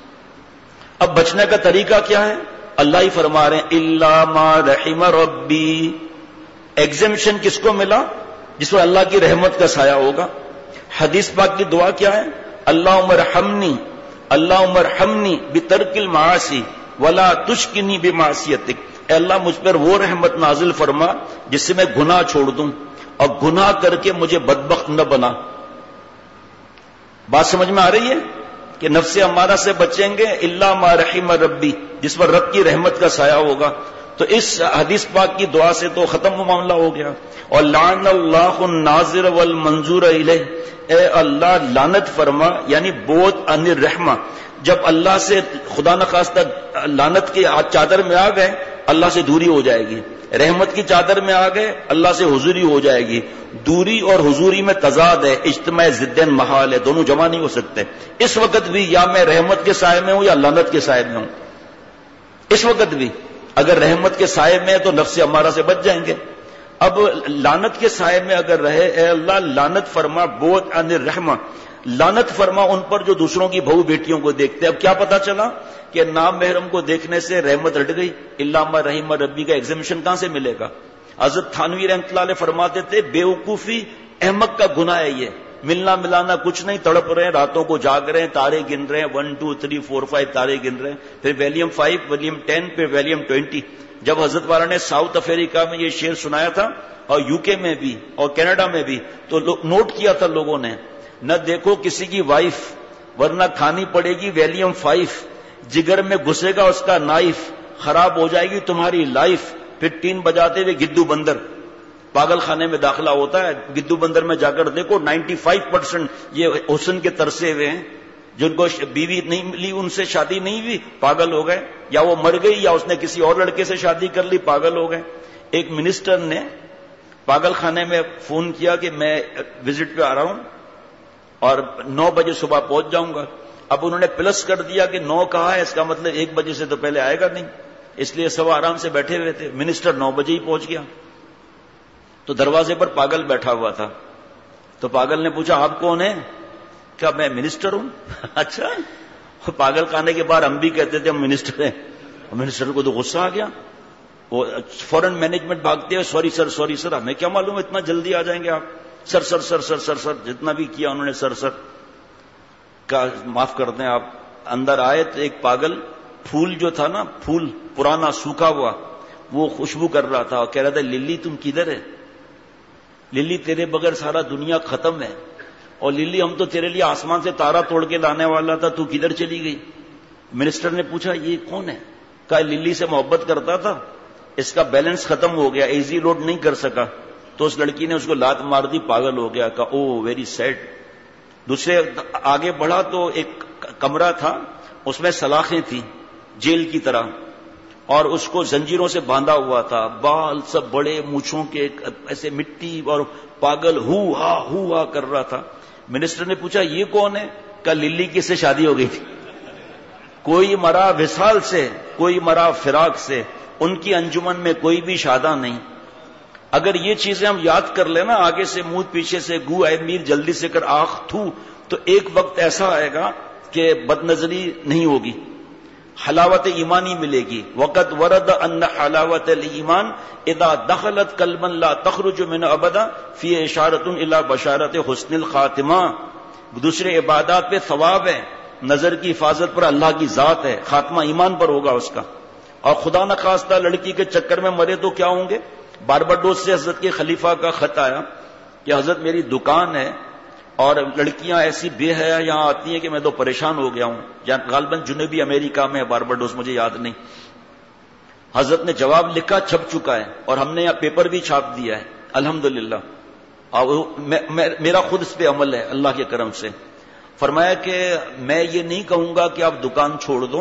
اب بچنے کا طریقہ کیا ہے؟ اللہ ہی فرما رہے ہیں الا ما رحم ربی. ایگزمپشن کس کو ملا؟ جس پر اللہ کی رحمت کا سایہ ہوگا. حدیث پاک کی دعا کیا ہے؟ اللہم ارحمنی اللہم ارحمنی بترک المعاصی ولا تشکنی بمعصیتک. اے اللہ مجھ پر وہ رحمت نازل فرما جس سے میں گناہ چھوڑ دوں, اور گناہ کر کے مجھے بدبخت نہ بنا. بات سمجھ میں آ رہی ہے کہ نفس امارہ سے بچیں گے الا ما رحم ربی, جس پر رب کی رحمت کا سایہ ہوگا. تو اس حدیث پاک کی دعا سے تو ختم معاملہ ہو گیا. اور لعن اللہ الناظر والمنظور الیہ, اے اللہ لعنت فرما, یعنی بوت عن الرحمہ. جب اللہ سے خدا نخواستہ لعنت کی چادر میں آ گئے, اللہ سے دوری ہو جائے گی. رحمت کی چادر میں آ گئے, اللہ سے حضوری ہو جائے گی. دوری اور حضوری میں تضاد ہے, اجتماع ضدین محال ہے, دونوں جمع نہیں ہو سکتے. اس وقت بھی یا میں رحمت کے سائے میں ہوں یا لعنت کے سائے میں ہوں. اس وقت بھی اگر رحمت کے سائے میں ہے تو نفس امارہ سے بچ جائیں گے. اب لعنت کے سائے میں اگر رہے, اے اللہ لعنت فرما بوت عن الرحمہ, لعنت فرما ان پر جو دوسروں کی بہو بیٹیوں کو دیکھتے. اب کیا پتا چلا کہ نام محرم کو دیکھنے سے رحمت رٹ گئی. اللہ رحیم ربی کا ایگزمپشن کہاں سے ملے گا؟ حضرت تھانوی رحمۃ اللہ علیہ فرماتے تھے بیوقوفی احمق کا گناہ ہے یہ, ملنا ملانا کچھ نہیں, تڑپ رہے ہیں, راتوں کو جاگ رہے ہیں, تارے گن رہے ہیں, one two three four five تارے گن رہے ہیں. پھر ویلیم فائیو, ویلیم ٹین, پھر ویلیم ٹوینٹی. جب حضرت والا نے ساؤتھ افریقہ میں یہ شعر سنایا تھا, اور یو کے میں بھی اور کینیڈا میں بھی, تو نوٹ کیا تھا لوگوں نے, نہ دیکھو کسی کی وائف ورنہ کھانی پڑے گی ویلیم فائیو, جگر میں گھسے گا اس کا نائف, خراب ہو جائے گی تمہاری لائف. پھر ٹین بجاتے ہوئے گدو بندر پاگل خانے میں داخلہ ہوتا ہے. گدو بندر میں جا کر دیکھو نائنٹی فائیو پرسینٹ یہ حسن کے ترسے ہوئے ہیں, جن کو بیوی نہیں ملی, ان سے شادی نہیں ہوئی, پاگل ہو گئے, یا وہ مر گئی یا اس نے کسی اور لڑکے سے شادی کر لی, پاگل ہو گئے. ایک منسٹر نے پاگل خانے میں فون کیا کہ میں وزٹ پہ آ رہا ہوں اور نو بجے صبح پہنچ جاؤں گا. اب انہوں نے پلس کر دیا کہ نو کہا ہے, اس کا مطلب ایک بجے سے تو پہلے آئے گا نہیں, اس لیے سب آرام سے بیٹھے ہوئے تھے. منسٹر نو بجے ہی پہنچ گیا, تو دروازے پر پاگل بیٹھا ہوا تھا. تو پاگل نے پوچھا آپ کون ہیں؟ کیا میں منسٹر ہوں. اچھا, پاگل خانے کے باہر ہم بھی کہتے تھے ہم منسٹر ہیں. منسٹر کو تو غصہ آ گیا, وہ فورن مینجمنٹ بھاگتے ہیں, سوری سر سوری سر, ہمیں کیا معلوم اتنا جلدی آ جائیں گے آپ, سر سر سر سر سر سر جتنا بھی کیا انہوں نے سر سر کا, معاف کر دیں آپ. اندر آئے تو ایک پاگل پھول جو تھا نا, پھول پرانا سوکھا ہوا, وہ خوشبو کر رہا تھا اور کہہ رہا تھا للی تم کدھر ہے, للی تیرے بغیر سارا دنیا ختم ہے, اور للی ہم تو تیرے لیے آسمان سے تارا توڑ کے لانے والا تھا, تو کدھر چلی گئی. منسٹر نے پوچھا یہ کون ہے؟ کہا للی سے محبت کرتا تھا, اس کا بیلنس ختم ہو گیا, ایزی لوڈ نہیں کر سکا, تو اس لڑکی نے اس کو لات مار دی, پاگل ہو گیا. کہا او ویری سیڈ. دوسرے آگے بڑھا تو ایک کمرہ تھا, اس میں سلاخیں تھیں, جیل کی طرح, اور اس کو زنجیروں سے باندھا ہوا تھا, بال سب بڑے, مونچھوں کے ایسے مٹی, اور پاگل ہو ہا ہو ہا کر رہا تھا. منسٹر نے پوچھا یہ کون ہے؟ کہا للی کس سے شادی ہو گئی تھی. کوئی مرا وصال سے, کوئی مرا فراق سے, ان کی انجمن میں کوئی بھی شادہ نہیں. اگر یہ چیزیں ہم یاد کر لیں نا, آگے سے منہ پیچھے سے گو اے میر جلدی سے کر آخ تھو, تو ایک وقت ایسا آئے گا کہ بد نظری نہیں ہوگی, حلاوت ایمانی ملے گی. وقت ورد ان حلاوت الایمان اذا دخلت قلبا لا تخرج من ابدا فی اشارۃ الی بشارت حسن الخاتمہ. دوسرے عبادات پہ ثواب ہے, نظر کی حفاظت پر اللہ کی ذات ہے, خاتمہ ایمان پر ہوگا اس کا. اور خدا نخواستہ لڑکی کے چکر میں مرے تو کیا ہوں گے. بارباڈوس سے حضرت کے خلیفہ کا خط آیا کہ حضرت میری دکان ہے اور لڑکیاں ایسی بے حیا یہاں آتی ہیں کہ میں تو پریشان ہو گیا ہوں. غالباً جنوبی امریکہ میں بارباڈوس, مجھے یاد نہیں. حضرت نے جواب لکھا, چھپ چکا ہے, اور ہم نے یہاں پیپر بھی چھاپ دیا ہے الحمدللہ, اور میرا خود اس پہ عمل ہے اللہ کے کرم سے. فرمایا کہ میں یہ نہیں کہوں گا کہ آپ دکان چھوڑ دو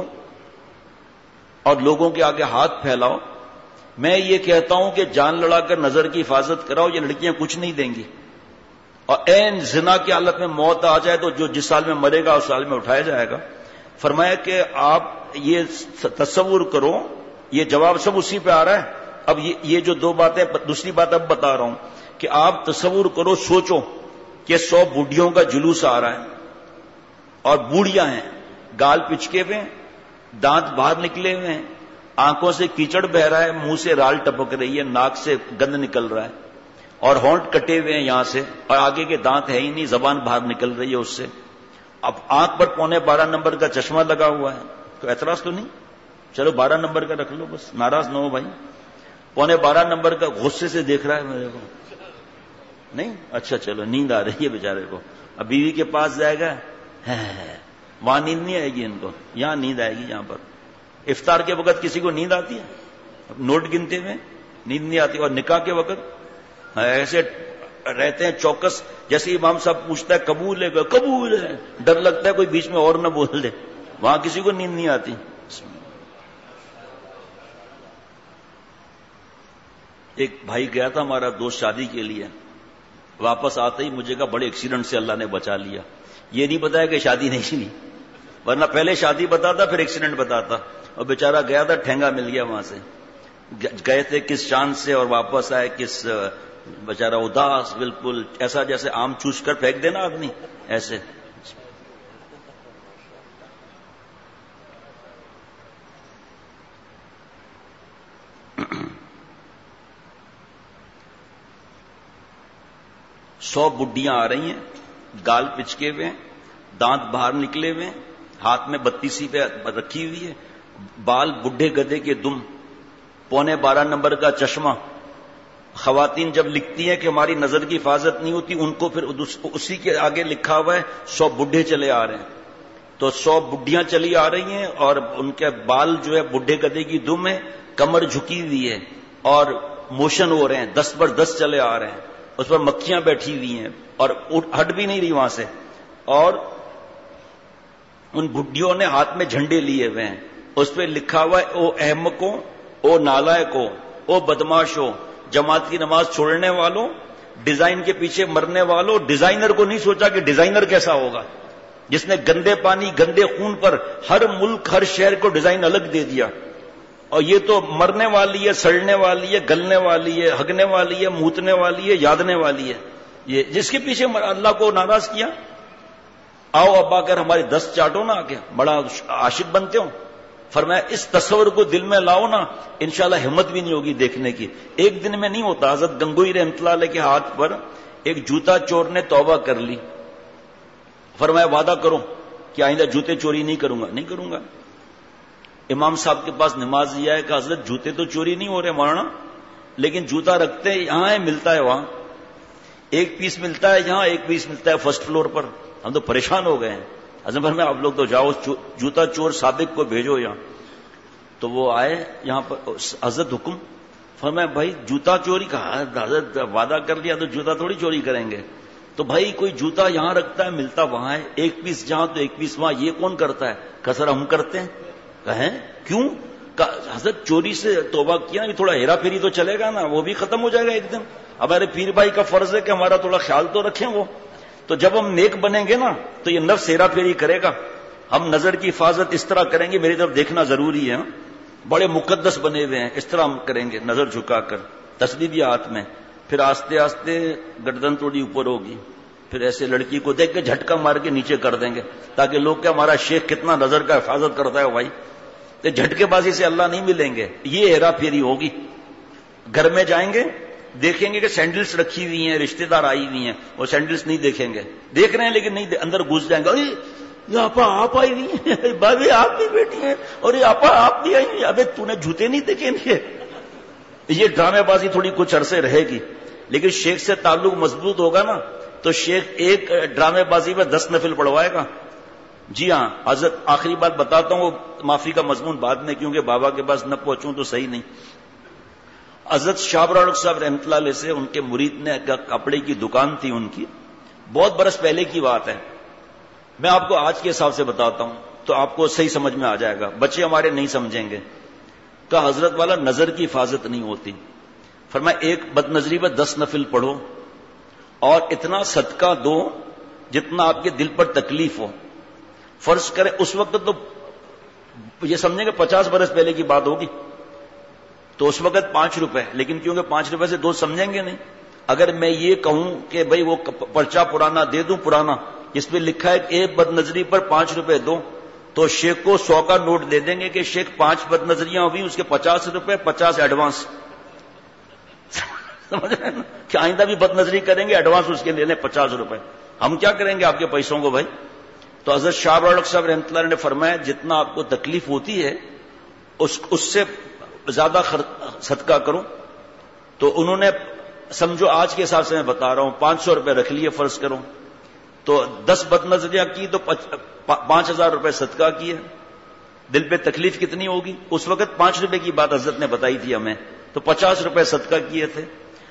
اور لوگوں کے آگے ہاتھ پھیلاؤ, میں یہ کہتا ہوں کہ جان لڑا کر نظر کی حفاظت کراؤ, یہ لڑکیاں کچھ نہیں دیں گی. اور این زنا کی حالت میں موت آ جائے تو جو جس سال میں مرے گا اس سال میں اٹھایا جائے گا. فرمایا کہ آپ یہ تصور کرو, یہ جواب سب اسی پہ آ رہا ہے. اب یہ جو دو باتیں, دوسری بات اب بتا رہا ہوں کہ آپ تصور کرو, سوچو کہ سو بوڑھیوں کا جلوس آ رہا ہے, اور بوڑھیاں ہیں, گال پچکے ہوئے, دانت باہر نکلے ہوئے ہیں, آنکھوں سے کیچڑ بہ رہا ہے, منہ سے رال ٹپک رہی ہے, ناک سے گند نکل رہا ہے, اور ہونٹ کٹے ہوئے ہیں یہاں سے, اور آگے کے دانت ہے ہی نہیں, زبان باہر نکل رہی ہے اس سے. اب آنکھ پر پونے بارہ نمبر کا چشمہ لگا ہوا ہے, تو اعتراض تو نہیں, چلو بارہ نمبر کا رکھ لو, بس ناراض نہ ہو بھائی. پونے بارہ نمبر کا غصے سے دیکھ رہا ہے میرے کو, نہیں اچھا چلو نیند آ رہی ہے بیچارے کو. اب بیوی کے پاس جائے گا, وہاں نیند نہیں آئے گی ان کو, یہاں نیند آئے گی. یہاں پر افطار کے وقت کسی کو نیند آتی ہے؟ نوٹ گنتے ہوئے نیند نہیں آتی. اور نکاح کے وقت ایسے رہتے ہیں چوکس, جیسے امام صاحب پوچھتا ہے قبول ہے, قبول ہے, ڈر لگتا ہے کوئی بیچ میں اور نہ بول دے. وہاں کسی کو نیند نہیں آتی. ایک بھائی گیا تھا ہمارا دوست شادی کے لیے, واپس آتے ہی مجھے کہا بڑے ایکسیڈنٹ سے اللہ نے بچا لیا. یہ نہیں بتایا کہ شادی نہیں ہوئی, ورنہ پہلے شادی بتاتا پھر ایکسیڈنٹ بتاتا. اور بیچارہ گیا تھا, ٹھینگا مل گیا وہاں سے. گئے تھے کس چاند سے اور واپس آئے کس, بیچارہ اداس بالکل, ایسا جیسے آم چوس کر پھینک دینا آدمی ایسے. سو بڈیاں آ رہی ہیں, گال پچکے ہوئے, دانت باہر نکلے ہوئے, ہاتھ میں بتیسی پہ رکھی ہوئی ہے, بال بڈھے گدھے کے دم, پونے بارہ نمبر کا چشمہ. خواتین جب لکھتی ہیں کہ ہماری نظر کی حفاظت نہیں ہوتی, ان کو پھر اسی کے آگے لکھا ہوا ہے سو بڈھے چلے آ رہے ہیں. تو سو بڈھیاں چلی آ رہی ہیں اور ان کے بال جو ہے بڈھے گدھے کی دم ہے, کمر جھکی ہوئی ہے, اور موشن ہو رہے ہیں, دس پر دس چلے آ رہے ہیں. اس پر مکھیاں بیٹھی ہوئی ہیں اور ہٹ بھی نہیں رہی وہاں سے. اور ان بڈھیوں نے ہاتھ میں جھنڈے لیے ہوئے ہیں, اس پہ لکھا ہوا ہے او احمقوں, او نالائقوں, او بدماشوں, جماعت کی نماز چھوڑنے والوں, ڈیزائن کے پیچھے مرنے والوں. ڈیزائنر کو نہیں سوچا کہ ڈیزائنر کیسا ہوگا, جس نے گندے پانی گندے خون پر ہر ملک ہر شہر کو ڈیزائن الگ دے دیا. اور یہ تو مرنے والی ہے, سڑنے والی ہے, گلنے والی ہے, ہگنے والی ہے, موتنے والی ہے, یادنے والی ہے. یہ جس کے پیچھے اللہ کو ناراض کیا. آؤ اب آ کر ہماری دست چاٹو نا, آ کے بڑا عاشق بنتے ہو. فرمایا اس تصور کو دل میں لاؤ نا, انشاءاللہ ہمت بھی نہیں ہوگی دیکھنے کی. ایک دن میں نہیں ہوتا. حضرت گنگوئی رحمۃ اللہ علیہ کے ہاتھ پر ایک جوتا چور نے توبہ کر لی. فرمایا وعدہ کرو کہ آئندہ جوتے چوری نہیں کروں گا. نہیں کروں گا. امام صاحب کے پاس نماز یہ ہے کہ حضرت جوتے تو چوری نہیں ہو رہے مولانا, لیکن جوتا رکھتے یہاں ہے, ملتا ہے وہاں, ایک پیس ملتا ہے یہاں, ایک پیس ملتا ہے فرسٹ فلور پر. ہم تو پریشان ہو گئے ہیں. حضرت میں آپ لوگ تو جاؤ, جوتا چور صادق کو بھیجو یہاں. تو وہ آئے یہاں پر, حضرت حکم. فرمایا بھائی جوتا چوری کا, حضرت وعدہ کر لیا تو جوتا تھوڑی چوری کریں گے. تو بھائی کوئی جوتا یہاں رکھتا ہے, ملتا وہاں ہے, ایک پیس جہاں تو ایک پیس وہاں, یہ کون کرتا ہے؟ کسر ہم کرتے ہیں. کہیں کیوں؟ حضرت چوری سے توبہ کیا، تھوڑا ہیرا پھیری تو چلے گا نا، وہ بھی ختم ہو جائے گا ایک دن. ہمارے پیر بھائی کا فرض ہے کہ ہمارا تھوڑا خیال تو رکھیں. وہ تو جب ہم نیک بنیں گے نا تو یہ نفس ہیرا پھیری کرے گا. ہم نظر کی حفاظت اس طرح کریں گے، میری طرف دیکھنا ضروری ہے، بڑے مقدس بنے ہوئے ہیں، اس طرح ہم کریں گے نظر جھکا کر، تسبیح بھی ہاتھ میں. پھر آستے آستے گردن تھوڑی اوپر ہوگی، پھر ایسے لڑکی کو دیکھ کے جھٹکا مار کے نیچے کر دیں گے تاکہ لوگ کہ ہمارا شیخ کتنا نظر کا حفاظت کرتا ہے بھائی. تو جھٹکے بازی سے اللہ نہیں ملیں گے، یہ ہیرا پھیری ہوگی. گھر میں جائیں گے دیکھیں گے کہ سینڈلس رکھی ہوئی ہیں، رشتہ دار آئی ہوئی ہیں، وہ سینڈلس نہیں دیکھیں گے، دیکھ رہے ہیں لیکن نہیں، اندر گھس جائیں گے، ارے یہ آپا آپ آئی ہوئی ہیں، بھابھی آپ بھی بیٹھی ہیں، اور یہ آپا آپ بھی آئی ہوئی، ابے تو نے جوتے نہیں دیکھے نہیں. یہ ڈرامے بازی تھوڑی کچھ عرصے رہے گی، لیکن شیخ سے تعلق مضبوط ہوگا نا تو شیخ ایک ڈرامے بازی میں دس نفل پڑھوائے گا. جی ہاں حضرت، آخری بات بتاتا ہوں، وہ معافی کا مضمون بعد میں کیونکہ بابا کے پاس نہ پہنچوں تو صحیح نہیں. حضرت شاہ برالک صاحب رحمۃ اللہ علیہ سے ان کے مرید نے کپڑے کی دکان تھی ان کی، بہت برس پہلے کی بات ہے. میں آپ کو آج کے حساب سے بتاتا ہوں تو آپ کو صحیح سمجھ میں آ جائے گا، بچے ہمارے نہیں سمجھیں گے. کہ حضرت والا نظر کی حفاظت نہیں ہوتی. فرمایا ایک بد نظری میں دس نفل پڑھو اور اتنا صدقہ دو جتنا آپ کے دل پر تکلیف ہو. فرض کریں اس وقت تو یہ سمجھیں کہ پچاس برس پہلے کی بات ہوگی تو اس وقت پانچ روپے، لیکن کیونکہ پانچ روپے سے دو سمجھیں گے نہیں. اگر میں یہ کہوں کہ بھئی وہ پرچہ پرانا دے دوں، پرانا جس پہ لکھا ہے کہ ایک بد نظری پر پانچ روپے دو، تو شیخ کو سو کا نوٹ دے دیں گے کہ شیخ پانچ بد نظریاں ہوئی، اس کے پچاس روپے، پچاس ایڈوانس. سمجھ رہے ہیں نا کہ آئندہ بھی بد نظری کریں گے، ایڈوانس اس کے لے لیں پچاس روپے. ہم کیا کریں گے آپ کے پیسوں کو بھائی؟ تو حضرت شاہ برالک صاحب رحمۃ اللہ نے فرمایا جتنا آپ کو تکلیف ہوتی ہے اس اس سے زیادہ صدقہ کرو. تو انہوں نے سمجھو آج کے حساب سے میں بتا رہا ہوں پانچ سو روپے رکھ لیے فرض کرو، تو دس بد نظریاں کی تو پانچ ہزار روپے صدقہ کیے. دل پہ تکلیف کتنی ہوگی؟ اس وقت پانچ روپے کی بات حضرت نے بتائی تھی ہمیں، تو پچاس روپے صدقہ کیے تھے.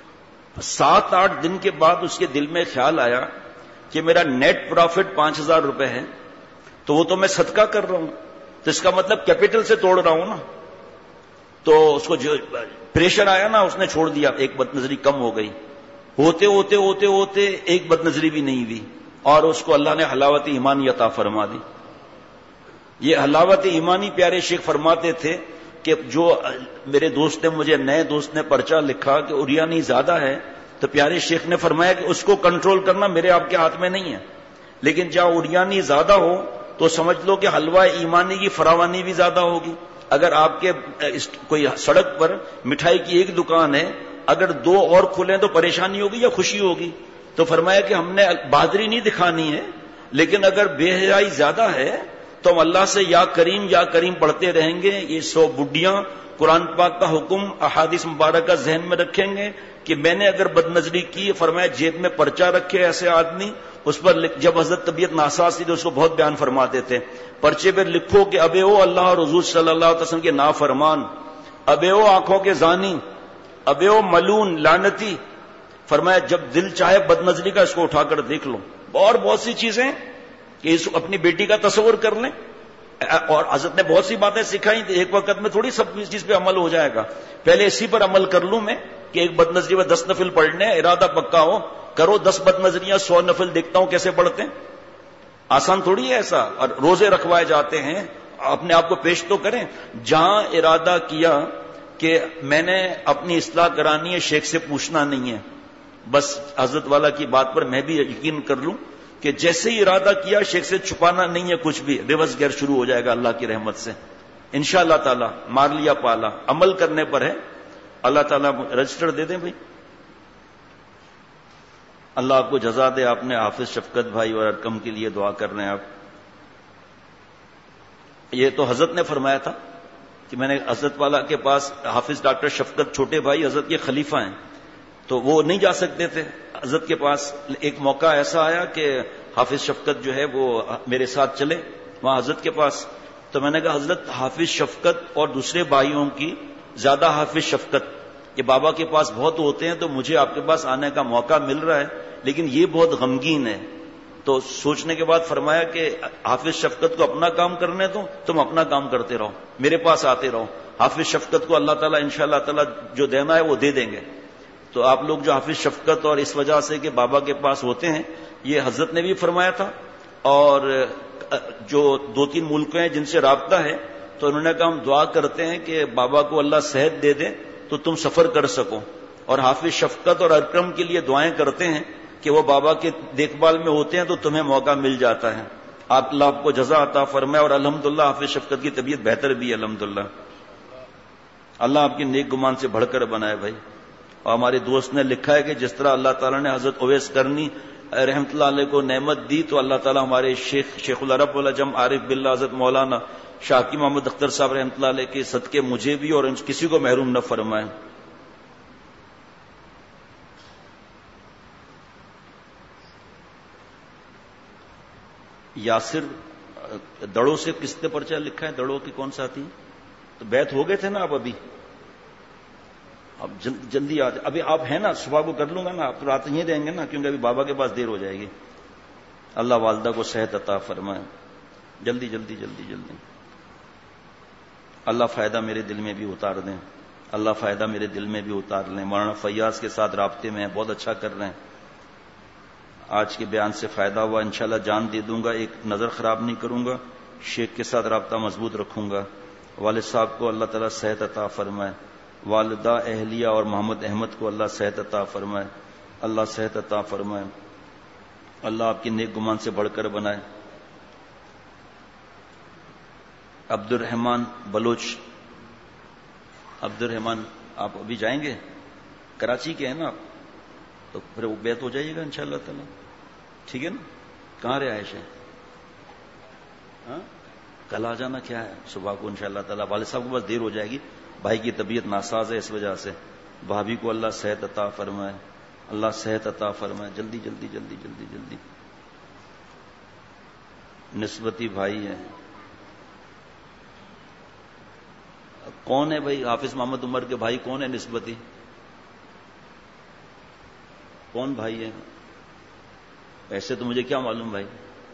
سات آٹھ دن کے بعد اس کے دل میں خیال آیا کہ میرا نیٹ پروفٹ پانچ ہزار روپے ہے، تو وہ تو میں صدقہ کر رہا ہوں، تو اس کا مطلب کیپٹل سے توڑ رہا ہوں نا. تو اس کو جو پریشر آیا نا اس نے چھوڑ دیا، ایک بد نظری کم ہو گئی. ہوتے ہوتے ہوتے ہوتے ایک بد نظری بھی نہیں ہوئی اور اس کو اللہ نے حلاوت ایمانی عطا فرما دی. یہ حلاوت ایمانی پیارے شیخ فرماتے تھے کہ جو میرے دوست نے مجھے نئے دوست نے پرچہ لکھا کہ اوریانی زیادہ ہے، تو پیارے شیخ نے فرمایا کہ اس کو کنٹرول کرنا میرے آپ کے ہاتھ میں نہیں ہے، لیکن جہاں اوریانی زیادہ ہو تو سمجھ لو کہ حلوہ ایمانی کی فراوانی بھی زیادہ ہوگی. اگر آپ کے کوئی سڑک پر مٹھائی کی ایک دکان ہے، اگر دو اور کھلیں تو پریشانی ہوگی یا خوشی ہوگی؟ تو فرمایا کہ ہم نے بہادری نہیں دکھانی ہے، لیکن اگر بے حیائی زیادہ ہے تو ہم اللہ سے یا کریم یا کریم پڑھتے رہیں گے. یہ سو بڈیاں قرآن پاک کا حکم احادیث مبارکہ ذہن میں رکھیں گے کہ میں نے اگر بد نظری کی، فرمایا جیب میں پرچہ رکھے ایسے آدمی، اس پر جب حضرت طبیعت ناساز تھی تو اس کو بہت بیان فرماتے تھے، پرچے پر لکھو کہ ابے او اللہ اور حضور صلی اللہ علیہ وسلم کے نافرمان، ابے او آنکھوں کے زانی، ابے او ملون لعنتی. فرمایا جب دل چاہے بد نظری کا اس کو اٹھا کر دیکھ لو. اور بہت سی چیزیں کہ اس اپنی بیٹی کا تصور کر لیں، اور حضرت نے بہت سی باتیں سکھائی. ایک وقت میں تھوڑی سب چیز پہ عمل ہو جائے گا، پہلے اسی پر عمل کر لوں میں کہ ایک بد نظری میں دس نفل پڑھنے، ارادہ پکا ہو، کرو دس بد نظریاں سو نفل، دیکھتا ہوں کیسے پڑھتے ہیں. آسان تھوڑی ہے ایسا، اور روزے رکھوائے جاتے ہیں. اپنے آپ کو پیش تو کریں. جہاں ارادہ کیا کہ میں نے اپنی اصلاح کرانی ہے، شیخ سے پوچھنا نہیں ہے، بس حضرت والا کی بات پر میں بھی یقین کر لوں کہ جیسے ہی ارادہ کیا شیخ سے چھپانا نہیں ہے کچھ بھی، ریورس گیئر شروع ہو جائے گا اللہ کی رحمت سے انشاءاللہ تعالی. مار لیا پالا، عمل کرنے پر ہے. اللہ تعالیٰ رجسٹر دے دیں بھائی. اللہ آپ کو جزا دے. آپ نے حافظ شفقت بھائی اور ارکم کے لیے دعا کر رہے ہیں آپ. یہ تو حضرت نے فرمایا تھا کہ میں نے حضرت والا کے پاس، حافظ ڈاکٹر شفقت چھوٹے بھائی حضرت کے خلیفہ ہیں، تو وہ نہیں جا سکتے تھے حضرت کے پاس. ایک موقع ایسا آیا کہ حافظ شفقت جو ہے وہ میرے ساتھ چلے وہاں حضرت کے پاس. تو میں نے کہا حضرت حافظ شفقت اور دوسرے بھائیوں کی زیادہ حافظ شفقت یہ بابا کے پاس بہت ہوتے ہیں، تو مجھے آپ کے پاس آنے کا موقع مل رہا ہے، لیکن یہ بہت غمگین ہے تو سوچنے کے بعد فرمایا کہ حافظ شفقت کو اپنا کام کرنے دو، تم اپنا کام کرتے رہو، میرے پاس آتے رہو، حافظ شفقت کو اللہ تعالیٰ انشاءاللہ تعالیٰ جو دینا ہے وہ دے دیں گے. تو آپ لوگ جو حافظ شفقت اور اس وجہ سے کہ بابا کے پاس ہوتے ہیں، یہ حضرت نے بھی فرمایا تھا، اور جو دو تین ملک ہیں جن سے رابطہ ہے تو انہوں نے کہا ہم دعا کرتے ہیں کہ بابا کو اللہ صحت دے دے تو تم سفر کر سکو، اور حافظ شفقت اور اکرم کے لیے دعائیں کرتے ہیں کہ وہ بابا کے دیکھ بھال میں ہوتے ہیں تو تمہیں موقع مل جاتا ہے. آپ اللہ آپ کو جزا عطا فرمائے، اور الحمدللہ حافظ شفقت کی طبیعت بہتر بھی ہے الحمدللہ. اللہ آپ کی نیک گمان سے بڑھ کر بنائے بھائی. اور ہمارے دوست نے لکھا ہے کہ جس طرح اللہ تعالیٰ نے حضرت اویس کرنی رحمۃ اللہ علیہ کو نعمت دی، تو اللہ تعالیٰ ہمارے شیخ شیخ العرب والعجم عارف باللہ حضرت مولانا شاکی محمد اختر صاحب رحمۃ اللہ علیہ کے صدقے مجھے بھی اور کسی کو محروم نہ فرمائے. یاسر دڑوں سے کس نے پرچہ لکھا ہے؟ دڑوں کی کون ساتھی؟ تو بیت ہو گئے تھے نا آپ ابھی؟ اب جلدی آتے، ابھی آپ ہیں نا، صبح کو کر لوں گا نا، آپ تو رات ہی رہیں گے نا، کیونکہ ابھی بابا کے پاس دیر ہو جائے گی. اللہ والدہ کو صحت عطا فرمائے. جلدی جلدی جلدی جلدی. اللہ فائدہ میرے دل میں بھی اتار دیں، اللہ فائدہ میرے دل میں بھی اتار لیں. مولانا فیاض کے ساتھ رابطے میں ہیں، بہت اچھا کر رہے ہیں. آج کے بیان سے فائدہ ہوا، انشاءاللہ جان دے دوں گا، ایک نظر خراب نہیں کروں گا، شیخ کے ساتھ رابطہ مضبوط رکھوں گا. والد صاحب کو اللہ تعالیٰ صحت عطا فرمائے، والدہ اہلیہ اور محمد احمد کو اللہ صحت عطا فرمائے، اللہ صحت عطا فرمائے، اللہ آپ کی نیک گمان سے بڑھ کر بنائے. عبد الرحمان بلوچ، عبد الرحمان آپ ابھی جائیں گے؟ کراچی کے ہیں نا آپ؟ تو پھر وہ بیت ہو جائیے گا انشاءاللہ تعالی، ٹھیک ہے نا؟ کہاں رہائش ہے؟ ہاں کل آ جانا، کیا ہے صبح کو انشاءاللہ تعالی. والد صاحب کو بس دیر ہو جائے گی، بھائی کی طبیعت ناساز ہے اس وجہ سے. بھابھی کو اللہ صحت عطا فرمائے، اللہ صحت عطا فرمائے. جلدی جلدی جلدی جلدی جلدی. نسبتی بھائی ہے، کون ہے بھائی؟ حافظ محمد عمر کے بھائی کون ہے نسبتی؟ کون بھائی ہے؟ ایسے تو مجھے کیا معلوم بھائی.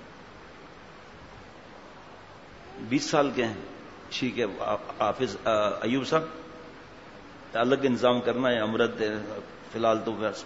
بیس سال کے ہیں، ٹھیک ہے. حافظ ایوب صاحب الگ انتظام کرنا ہے. امرت فی الحال تو بس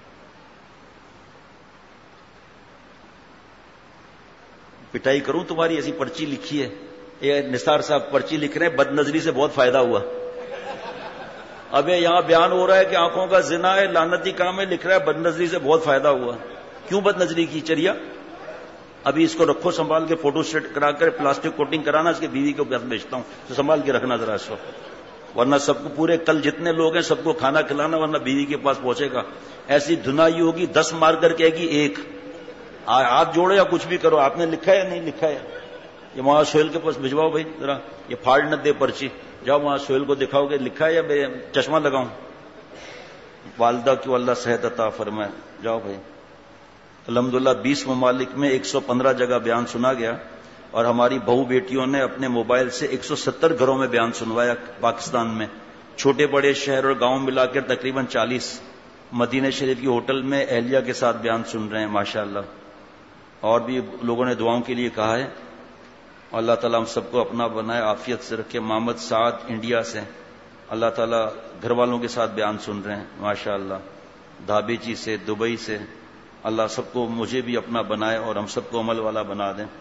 پٹائی کروں تمہاری، ایسی پرچی لکھی ہے. یہ نثار صاحب پرچی لکھ رہے ہیں، بد نظری سے بہت فائدہ ہوا. اب یہاں بیان ہو رہا ہے کہ آنکھوں کا زنا ہے، لعنتی کام ہے، لکھ رہا ہے بد نظری سے بہت فائدہ ہوا. کیوں بد نظری کی چریا؟ ابھی اس کو رکھو سنبھال کے، فوٹو سیٹ کرا کر پلاسٹک کوٹنگ کرانا، اس کے بیوی کو بیچتا ہوں تو سنبھال کے رکھنا ذرا اس کو، ورنہ سب کو پورے کل جتنے لوگ ہیں سب کو کھانا کھلانا، ورنہ بیوی کے پاس پہنچے گا. ایسی دھنائی ہوگی، دس مار کر کہے گی ایک. ہاتھ جوڑو یا کچھ بھی کرو. آپ نے لکھا ہے یا نہیں لکھا ہے؟ یہ وہاں سہیل کے پاس بھجواؤ بھائی ذرا، یہ پھاڑ نہ دے پرچی. جاؤ وہاں سہیل کو دکھاؤ گے لکھا ہے یا میں چشمہ لگاؤں؟ والدہ کی اللہ صحت عطا فرمائے. جاؤ بھائی. الحمدللہ بیس ممالک میں ایک سو پندرہ جگہ بیان سنا گیا، اور ہماری بہو بیٹیوں نے اپنے موبائل سے ایک سو ستر گھروں میں بیان سنوایا پاکستان میں. چھوٹے بڑے شہر اور گاؤں ملا کر تقریباً چالیس. مدینہ شریف کی ہوٹل میں اہلیہ کے ساتھ بیان سن رہے ہیں ماشاءاللہ. اور بھی لوگوں نے دعاؤں کے لیے کہا ہے. اللہ تعالیٰ ہم سب کو اپنا بنائے، عافیت سے رکھے. محمد سعد انڈیا سے، اللہ تعالیٰ گھر والوں کے ساتھ بیان سن رہے ہیں ماشاءاللہ. دھابیچی سے، دبئی سے، اللہ سب کو مجھے بھی اپنا بنائے اور ہم سب کو عمل والا بنا دیں.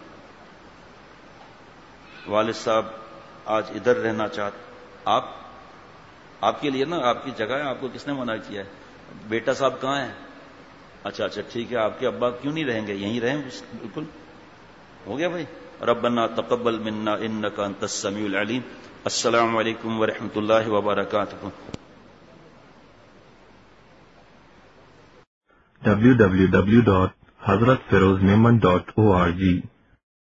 والد صاحب آج ادھر رہنا چاہتے، آپ آپ کے لیے نا، آپ کی جگہ ہے، آپ کو کس نے منع کیا ہے؟ بیٹا صاحب کہاں ہیں؟ اچھا اچھا ٹھیک ہے. آپ کے ابا کیوں نہیں رہیں گے؟ یہیں رہیں. بالکل ہو گیا بھائی. ربنا تقبل منا انك انت السميع العليم. السلام علیکم ورحمۃ اللہ وبرکاتہ. ڈبلیو ڈبلیو ڈبلیو ڈاٹ حضرت Feroz Memon dot O R جی